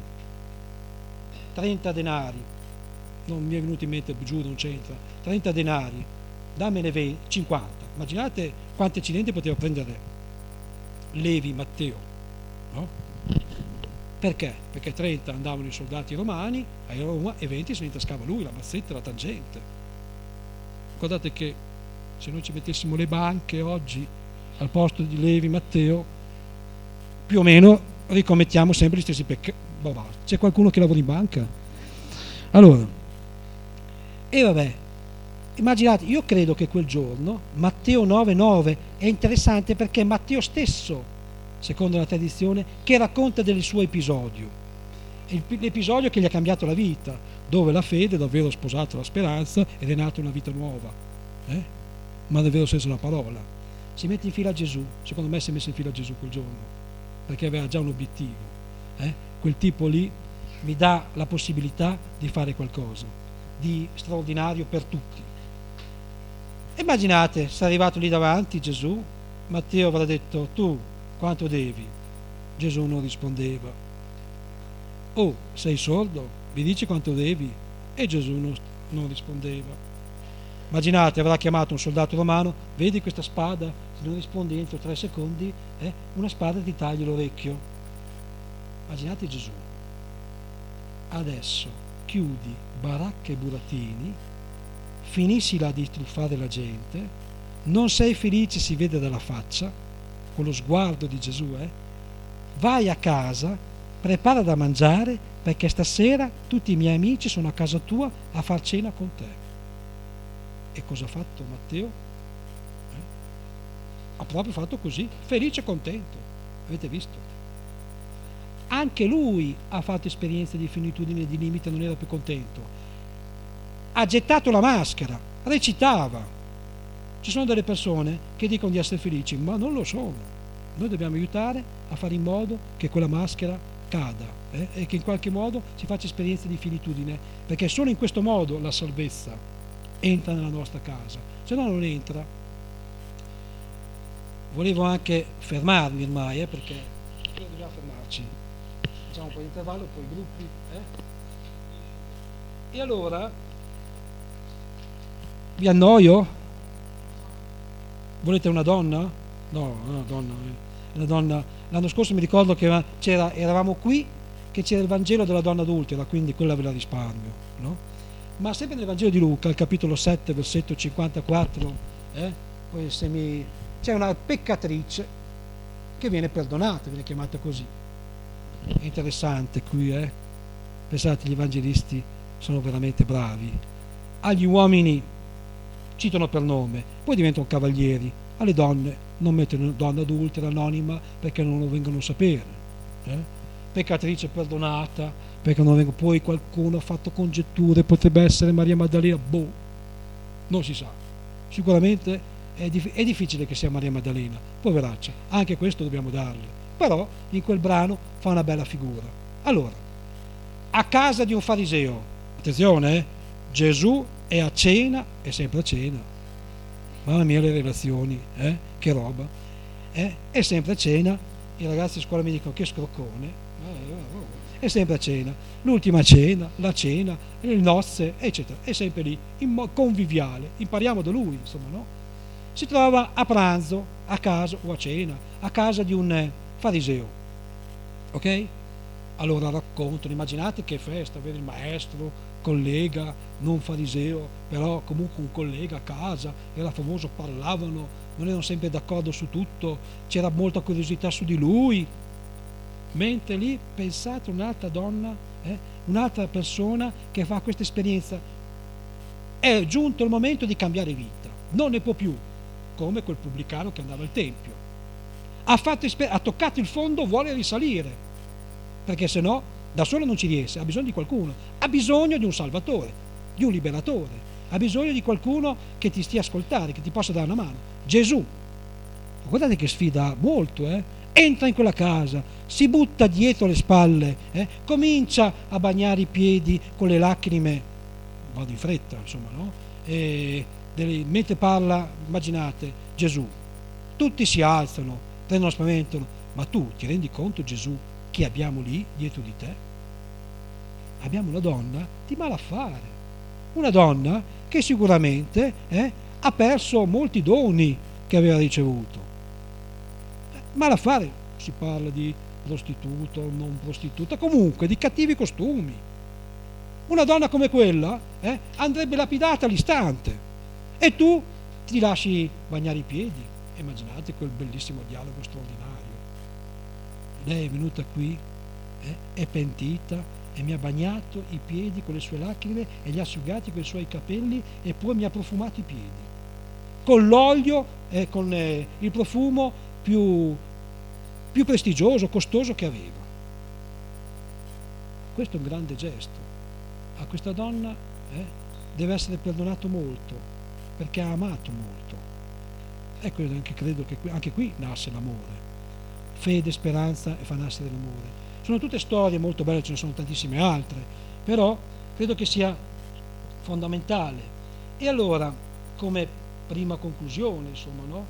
30 denari, non mi è venuto in mente, giù non c'entra, 30 denari, dammene 50. Immaginate quanti accidenti poteva prendere Levi Matteo, no? Perché? Perché 30 andavano i soldati romani a Roma e 20 se li intascava lui, la mazzetta, la tangente. Guardate che se noi ci mettessimo le banche oggi al posto di Levi Matteo, più o meno ricommettiamo sempre gli stessi peccati. C'è qualcuno che lavora in banca? Allora, e vabbè, immaginate, io credo che quel giorno Matteo 9,9 è interessante perché Matteo stesso secondo la tradizione, che racconta del suo episodio, l'episodio che gli ha cambiato la vita, dove la fede ha davvero sposato la speranza ed è nata una vita nuova, ma nel vero senso della parola. Si mette in fila a Gesù, secondo me si è messo in fila a Gesù quel giorno, perché aveva già un obiettivo. Quel tipo lì mi dà la possibilità di fare qualcosa di straordinario per tutti. Immaginate, se è arrivato lì davanti Gesù, Matteo avrà detto: tu quanto devi? Gesù non rispondeva. Oh, sei sordo? Mi dici quanto devi? E Gesù non rispondeva. Immaginate, avrà chiamato un soldato romano: vedi questa spada? Se non rispondi entro 3 secondi, una spada ti taglia l'orecchio. Immaginate Gesù. Adesso chiudi baracche e burattini, finiscila di truffare la gente, non sei felice, si vede dalla faccia, con lo sguardo di Gesù, vai a casa, prepara da mangiare, perché stasera tutti i miei amici sono a casa tua a far cena con te. E cosa ha fatto Matteo? Ha proprio fatto così, felice e contento. Avete visto? Anche lui ha fatto esperienze di finitudine e di limite, non era più contento. Ha gettato la maschera, recitava. Ci sono delle persone che dicono di essere felici, ma non lo sono. Noi dobbiamo aiutare a fare in modo che quella maschera cada, e che in qualche modo si faccia esperienza di finitudine, perché solo in questo modo la salvezza entra nella nostra casa, se no non entra. Volevo anche fermarmi ormai, perché dobbiamo fermarci. Facciamo un po' di intervallo, poi i gruppi. E allora, vi annoio? Volete una donna? No, una donna. Una donna. L'anno scorso mi ricordo che eravamo qui, che c'era il Vangelo della donna adultera, quindi quella ve la risparmio, no? Ma sempre nel Vangelo di Luca, al capitolo 7, versetto 54, c'è una peccatrice che viene perdonata, viene chiamata così. È interessante qui, pensate, gli evangelisti sono veramente bravi. Agli uomini citano per nome, poi diventano cavalieri. Alle donne non mettono donna adultera, anonima, perché non lo vengono a sapere. Peccatrice perdonata, perché non vengono. Poi qualcuno ha fatto congetture, potrebbe essere Maria Maddalena, non si sa. Sicuramente è difficile che sia Maria Maddalena, poveraccia, anche questo dobbiamo darle. Però in quel brano fa una bella figura. Allora, a casa di un fariseo, attenzione, Gesù è a cena, è sempre a cena. Mamma mia, le relazioni, che roba. È sempre a cena. I ragazzi a scuola mi dicono: che scroccone. È sempre a cena. L'ultima cena, la cena, le nozze, eccetera. È sempre lì, conviviale. Impariamo da lui, insomma, no? Si trova a pranzo, a casa o a cena, a casa di un fariseo, ok? Allora raccontano, immaginate che festa, avere il maestro, collega, non fariseo, però comunque un collega a casa, era famoso, parlavano, non erano sempre d'accordo su tutto, c'era molta curiosità su di lui, mentre lì pensate un'altra donna, un'altra persona che fa questa esperienza, è giunto il momento di cambiare vita, non ne può più, come quel pubblicano che andava al tempio. Ha toccato il fondo, vuole risalire, perché se no da solo non ci riesce, ha bisogno di qualcuno, ha bisogno di un salvatore, di un liberatore, ha bisogno di qualcuno che ti stia a ascoltare, che ti possa dare una mano. Gesù, guardate che sfida molto, entra in quella casa, si butta dietro le spalle, comincia a bagnare i piedi con le lacrime, vado in fretta, insomma, no? Mentre parla, immaginate Gesù, tutti si alzano, prendono spavento, ma tu ti rendi conto, Gesù, che abbiamo lì dietro di te? Abbiamo una donna di malaffare, una donna che sicuramente ha perso molti doni che aveva ricevuto. Malaffare, si parla di prostituto, non prostituta, comunque di cattivi costumi. Una donna come quella andrebbe lapidata all'istante, e tu ti lasci bagnare i piedi. Immaginate quel bellissimo dialogo straordinario. Lei è venuta qui, è pentita e mi ha bagnato i piedi con le sue lacrime e li ha asciugati con i suoi capelli e poi mi ha profumato i piedi con l'olio e con il profumo più più prestigioso, costoso che aveva. Questo è un grande gesto. A questa donna deve essere perdonato molto, perché ha amato molto. Ecco, anche credo che anche qui nasce l'amore. Fede, speranza e fa nascere l'amore. Sono tutte storie molto belle, ce ne sono tantissime altre, però credo che sia fondamentale. E allora, come prima conclusione, insomma, no?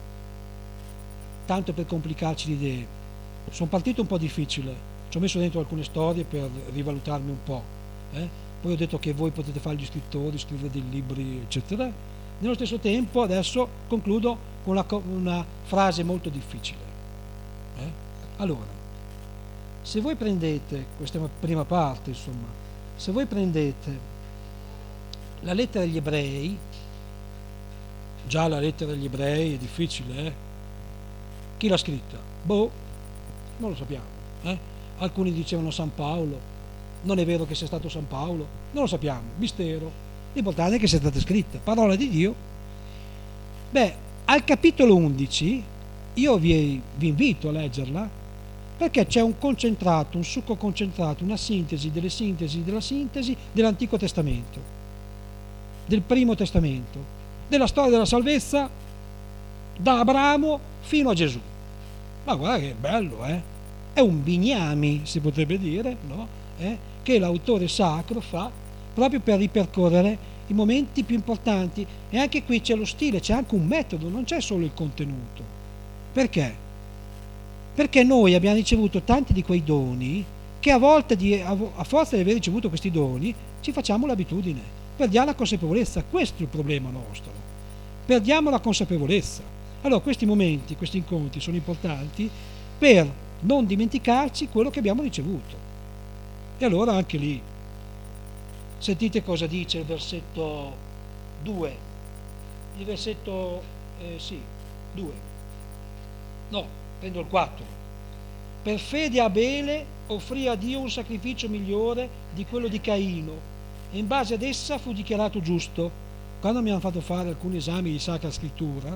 Tanto per complicarci le idee, sono partito un po' difficile, ci ho messo dentro alcune storie per rivalutarmi un po', poi ho detto che voi potete fare gli scrittori, scrivere dei libri, eccetera. Nello stesso tempo adesso concludo con una frase molto difficile. Allora, se voi prendete, questa è la prima parte, insomma, se voi prendete la lettera agli ebrei, già la lettera agli ebrei è difficile, chi l'ha scritta? Boh, non lo sappiamo. Alcuni dicevano San Paolo, non è vero che sia stato San Paolo, non lo sappiamo, mistero. L'importante è che sia stata scritta, parola di Dio. Beh, al capitolo 11 io vi invito a leggerla, perché c'è un concentrato, un succo concentrato, una sintesi delle sintesi della sintesi dell'Antico Testamento, del Primo Testamento, della storia della salvezza da Abramo fino a Gesù. Ma guarda che bello, È un bignami, si potrebbe dire, no? Che l'autore sacro fa proprio per ripercorrere i momenti più importanti. E anche qui c'è lo stile, c'è anche un metodo, non c'è solo il contenuto. Perché? Perché noi abbiamo ricevuto tanti di quei doni che a volte, a forza di aver ricevuto questi doni, ci facciamo l'abitudine, perdiamo la consapevolezza. Questo è il problema nostro, perdiamo la consapevolezza. Allora questi momenti, questi incontri sono importanti per non dimenticarci quello che abbiamo ricevuto. E allora anche lì sentite cosa dice il versetto 2, il versetto 2, no, prendo il 4. Per fede Abele offrì a Dio un sacrificio migliore di quello di Caino e in base ad essa fu dichiarato giusto. Quando mi hanno fatto fare alcuni esami di Sacra Scrittura,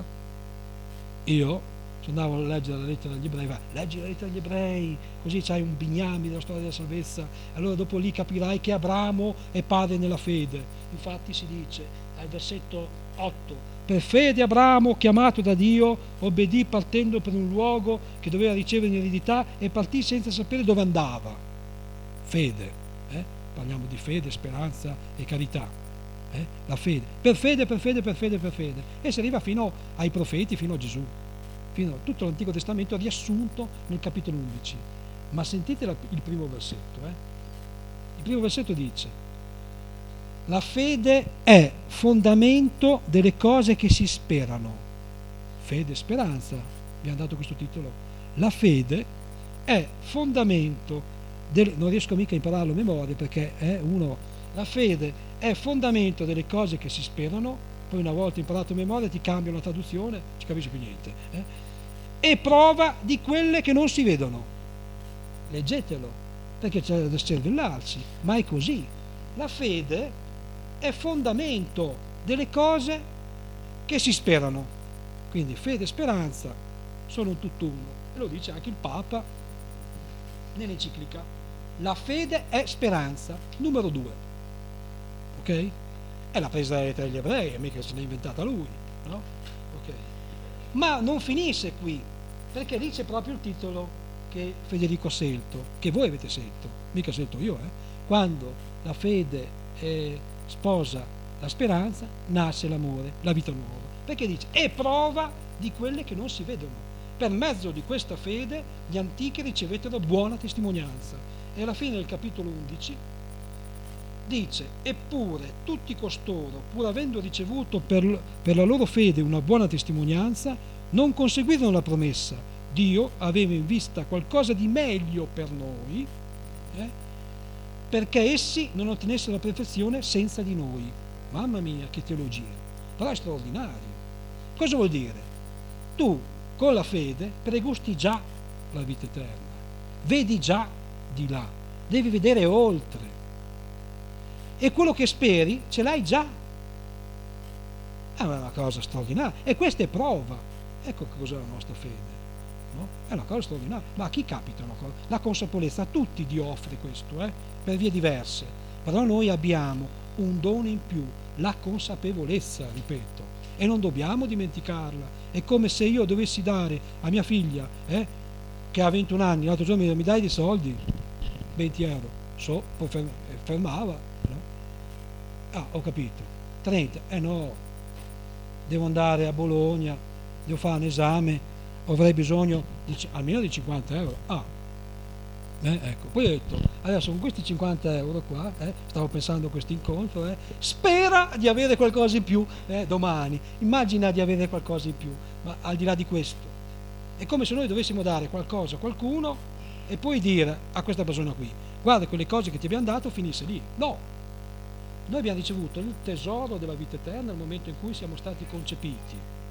io andavo a leggere la lettera agli ebrei, leggi la lettera agli ebrei, così c'hai un bignami della storia della salvezza, allora dopo lì capirai che Abramo è padre nella fede. Infatti si dice al versetto 8: per fede Abramo, chiamato da Dio, obbedì partendo per un luogo che doveva ricevere in eredità e partì senza sapere dove andava. Fede, parliamo di fede, speranza e carità. La fede, per fede, per fede, per fede, per fede. E si arriva fino ai profeti, fino a Gesù, fino a tutto l'Antico Testamento riassunto nel capitolo 11. Ma sentite il primo versetto. Il primo versetto dice: la fede è fondamento delle cose che si sperano. Fede e speranza, vi hanno dato questo titolo. La fede è fondamento non riesco mica a impararlo a memoria perché è la fede è fondamento delle cose che si sperano, poi una volta imparato a memoria ti cambia la traduzione, non ci capisci più niente, e prova di quelle che non si vedono. Leggetelo, perché c'è da cervellarsi, ma è così. La fede è fondamento delle cose che si sperano. Quindi fede e speranza sono un tutt'uno, e lo dice anche il Papa nell'enciclica. La fede è speranza, numero 2. Ok? È la presa tra gli ebrei, mica se l'ha inventata lui, no? Ok. Ma non finisce qui, perché lì c'è proprio il titolo che Federico ha scelto, che voi avete scelto, mica scelto io, Quando la fede sposa la speranza, nasce l'amore, la vita nuova. Perché dice, è prova di quelle che non si vedono. Per mezzo di questa fede gli antichi ricevettero buona testimonianza. E alla fine del capitolo 11 dice, eppure tutti costoro, pur avendo ricevuto per la loro fede una buona testimonianza, non conseguirono la promessa. Dio aveva in vista qualcosa di meglio per noi, perché essi non ottenessero la perfezione senza di noi. Mamma mia, che teologia! Però è straordinario. Cosa vuol dire? Tu con la fede pregusti già la vita eterna, vedi già di là, devi vedere oltre, e quello che speri ce l'hai già. È una cosa straordinaria, e questa è prova. Ecco che cos'è la nostra fede, no? È una cosa straordinaria. Ma a chi capita una cosa? La consapevolezza, a tutti Dio offre questo, per vie diverse, però noi abbiamo un dono in più, la consapevolezza, ripeto, e non dobbiamo dimenticarla. È come se io dovessi dare a mia figlia, che ha 21 anni, l'altro giorno mi dai dei soldi, 20 euro, poi fermava, no? Ah, ho capito, 30, no, devo andare a Bologna, devo fare un esame, avrei bisogno almeno di 50 euro. Ecco, poi ho detto, adesso con questi 50 euro qua, stavo pensando a questo incontro, spera di avere qualcosa in più domani, immagina di avere qualcosa in più, ma al di là di questo, è come se noi dovessimo dare qualcosa a qualcuno e poi dire a questa persona qui, guarda, quelle cose che ti abbiamo dato finisse lì. No, noi abbiamo ricevuto il tesoro della vita eterna nel momento in cui siamo stati concepiti.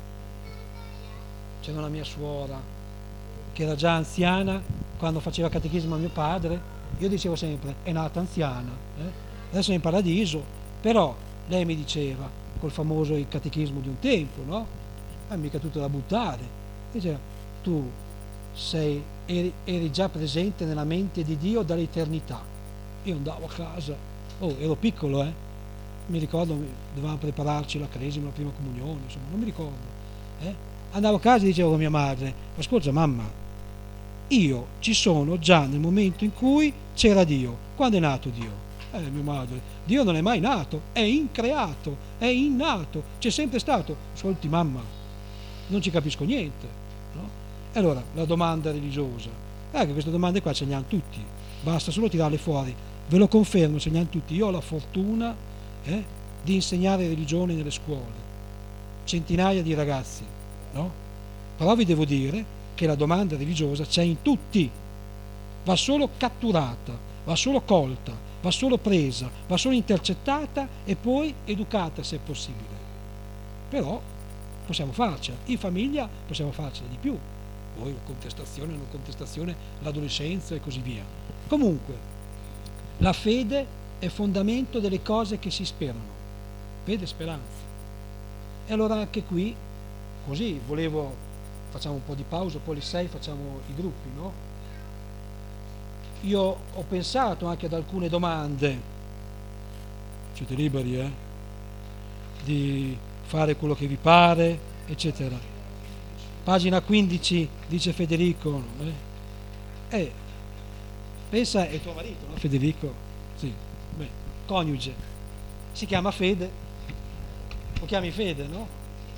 C'era una mia suora che era già anziana quando faceva catechismo a mio padre, io dicevo sempre è nata anziana, adesso è in paradiso, però lei mi diceva col famoso il catechismo di un tempo, no? Mica tutto da buttare, diceva tu eri già presente nella mente di Dio dall'eternità. Io andavo a casa, ero piccolo, mi ricordo dovevamo prepararci la cresima, la prima comunione, insomma non mi ricordo, andavo a casa e dicevo a mia madre, ascolta mamma, io ci sono già nel momento in cui c'era Dio. Quando è nato Dio? Mia madre, Dio non è mai nato, è increato, è innato, c'è sempre stato. Ascolti mamma, non ci capisco niente, no? E allora la domanda religiosa, che queste domande qua ce le hanno tutti, basta solo tirarle fuori, ve lo confermo, ce le hanno tutti. Io ho la fortuna di insegnare religione nelle scuole, centinaia di ragazzi, no? Però vi devo dire che la domanda religiosa c'è in tutti, va solo catturata, va solo colta, va solo presa, va solo intercettata e poi educata se è possibile. Però possiamo farcela, in famiglia possiamo farcela di più, poi la contestazione, non contestazione, l'adolescenza e così via. Comunque, la fede è fondamento delle cose che si sperano, fede e speranza. E allora anche qui, così, facciamo un po' di pausa, poi alle 6 facciamo i gruppi, no? Io ho pensato anche ad alcune domande, siete liberi, di fare quello che vi pare, eccetera. Pagina 15, dice Federico, pensa, è tuo marito, no? Federico? Sì, coniuge, si chiama Fede, lo chiami Fede, no?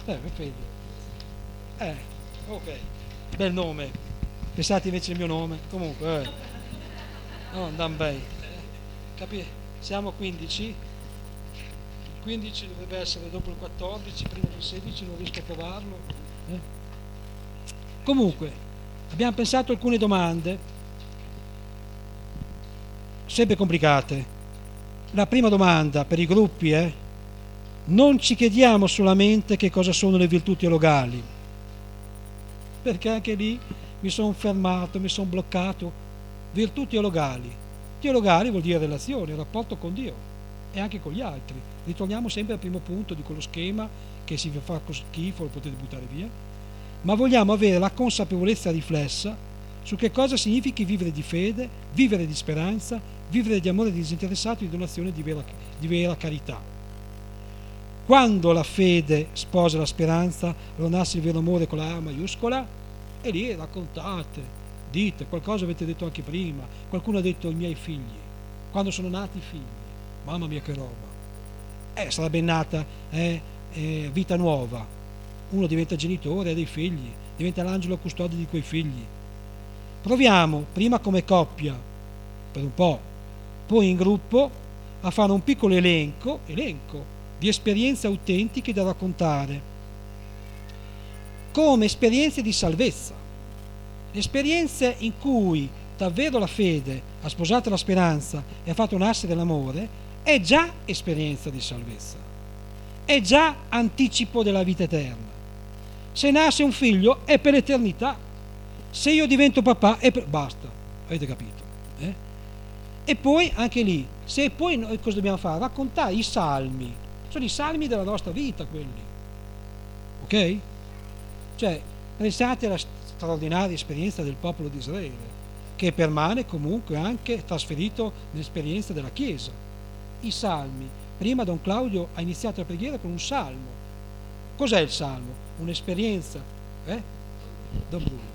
Fede. Ok, bel nome. Pensate invece il mio nome. Comunque, no, andiamo bene. Siamo 15. Il 15 dovrebbe essere dopo il 14, prima del 16, non riesco a trovarlo. Comunque, abbiamo pensato a alcune domande, sempre complicate. La prima domanda per i gruppi è: non ci chiediamo solamente che cosa sono le virtù teologali, perché anche lì mi sono fermato, mi sono bloccato. Virtù teologali. Teologali vuol dire relazione, rapporto con Dio e anche con gli altri. Ritorniamo sempre al primo punto di quello schema che si fa schifo, lo potete buttare via. Ma vogliamo avere la consapevolezza riflessa su che cosa significhi vivere di fede, vivere di speranza, vivere di amore disinteressato, di donazione, di vera carità. Quando la fede sposa la speranza, lo nasce il vero amore con la A maiuscola, e lì raccontate, dite, qualcosa avete detto anche prima, qualcuno ha detto i miei figli, quando sono nati i figli, mamma mia che roba, sarebbe nata vita nuova, uno diventa genitore, ha dei figli, diventa l'angelo custode di quei figli. Proviamo, prima come coppia, per un po', poi in gruppo, a fare un piccolo elenco di esperienze autentiche da raccontare, come esperienze di salvezza, esperienze in cui davvero la fede ha sposato la speranza e ha fatto nascere l'amore, è già esperienza di salvezza, è già anticipo della vita eterna. Se nasce un figlio è per l'eternità, se io divento papà è per... basta, avete capito? E poi anche lì, se poi noi cosa dobbiamo fare? Raccontare i salmi, sono i salmi della nostra vita quelli, ok? Cioè pensate straordinaria esperienza del popolo di Israele, che permane comunque anche trasferito nell'esperienza della Chiesa. I salmi. Prima Don Claudio ha iniziato la preghiera con un salmo. Cos'è il salmo? Un'esperienza. Don Bruno.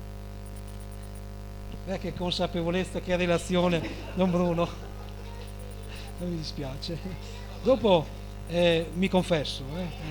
Che consapevolezza, che relazione, Don Bruno. Non mi dispiace. Dopo mi confesso.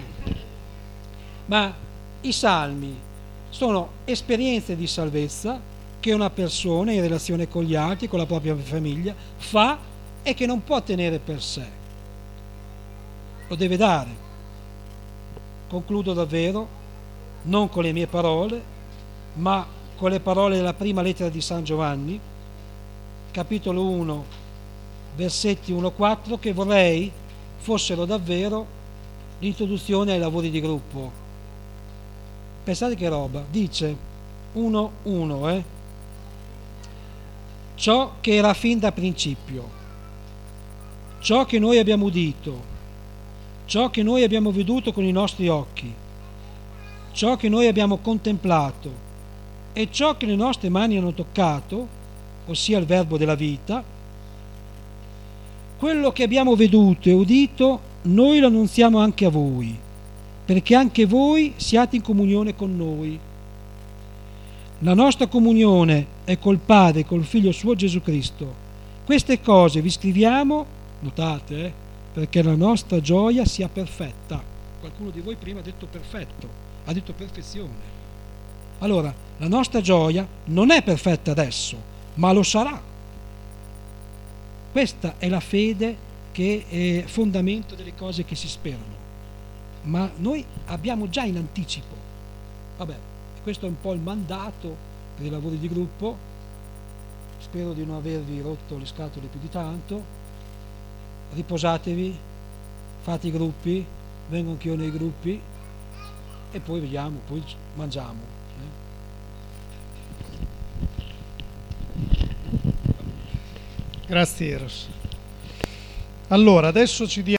Ma i salmi sono esperienze di salvezza che una persona in relazione con gli altri, con la propria famiglia, fa e che non può tenere per sé. Lo deve dare. Concludo davvero, non con le mie parole, ma con le parole della prima lettera di San Giovanni, capitolo 1, versetti 1-4, che vorrei fossero davvero l'introduzione ai lavori di gruppo. Pensate che roba, dice 1:1, ciò che era fin da principio, ciò che noi abbiamo udito, ciò che noi abbiamo veduto con i nostri occhi, ciò che noi abbiamo contemplato e ciò che le nostre mani hanno toccato, ossia il verbo della vita, quello che abbiamo veduto e udito noi lo annunziamo anche a voi, perché anche voi siate in comunione con noi. La nostra comunione è col Padre e col Figlio suo Gesù Cristo. Queste cose vi scriviamo, notate, perché la nostra gioia sia perfetta. Qualcuno di voi prima ha detto perfetto, ha detto perfezione. Allora, la nostra gioia non è perfetta adesso, ma lo sarà. Questa è la fede che è fondamento delle cose che si sperano. Ma noi abbiamo già in anticipo. Vabbè, questo è un po' il mandato per i lavori di gruppo. Spero di non avervi rotto le scatole più di tanto. Riposatevi, fate i gruppi, vengo anch'io nei gruppi e poi vediamo, poi mangiamo. Grazie Eros. Allora, adesso ci diamo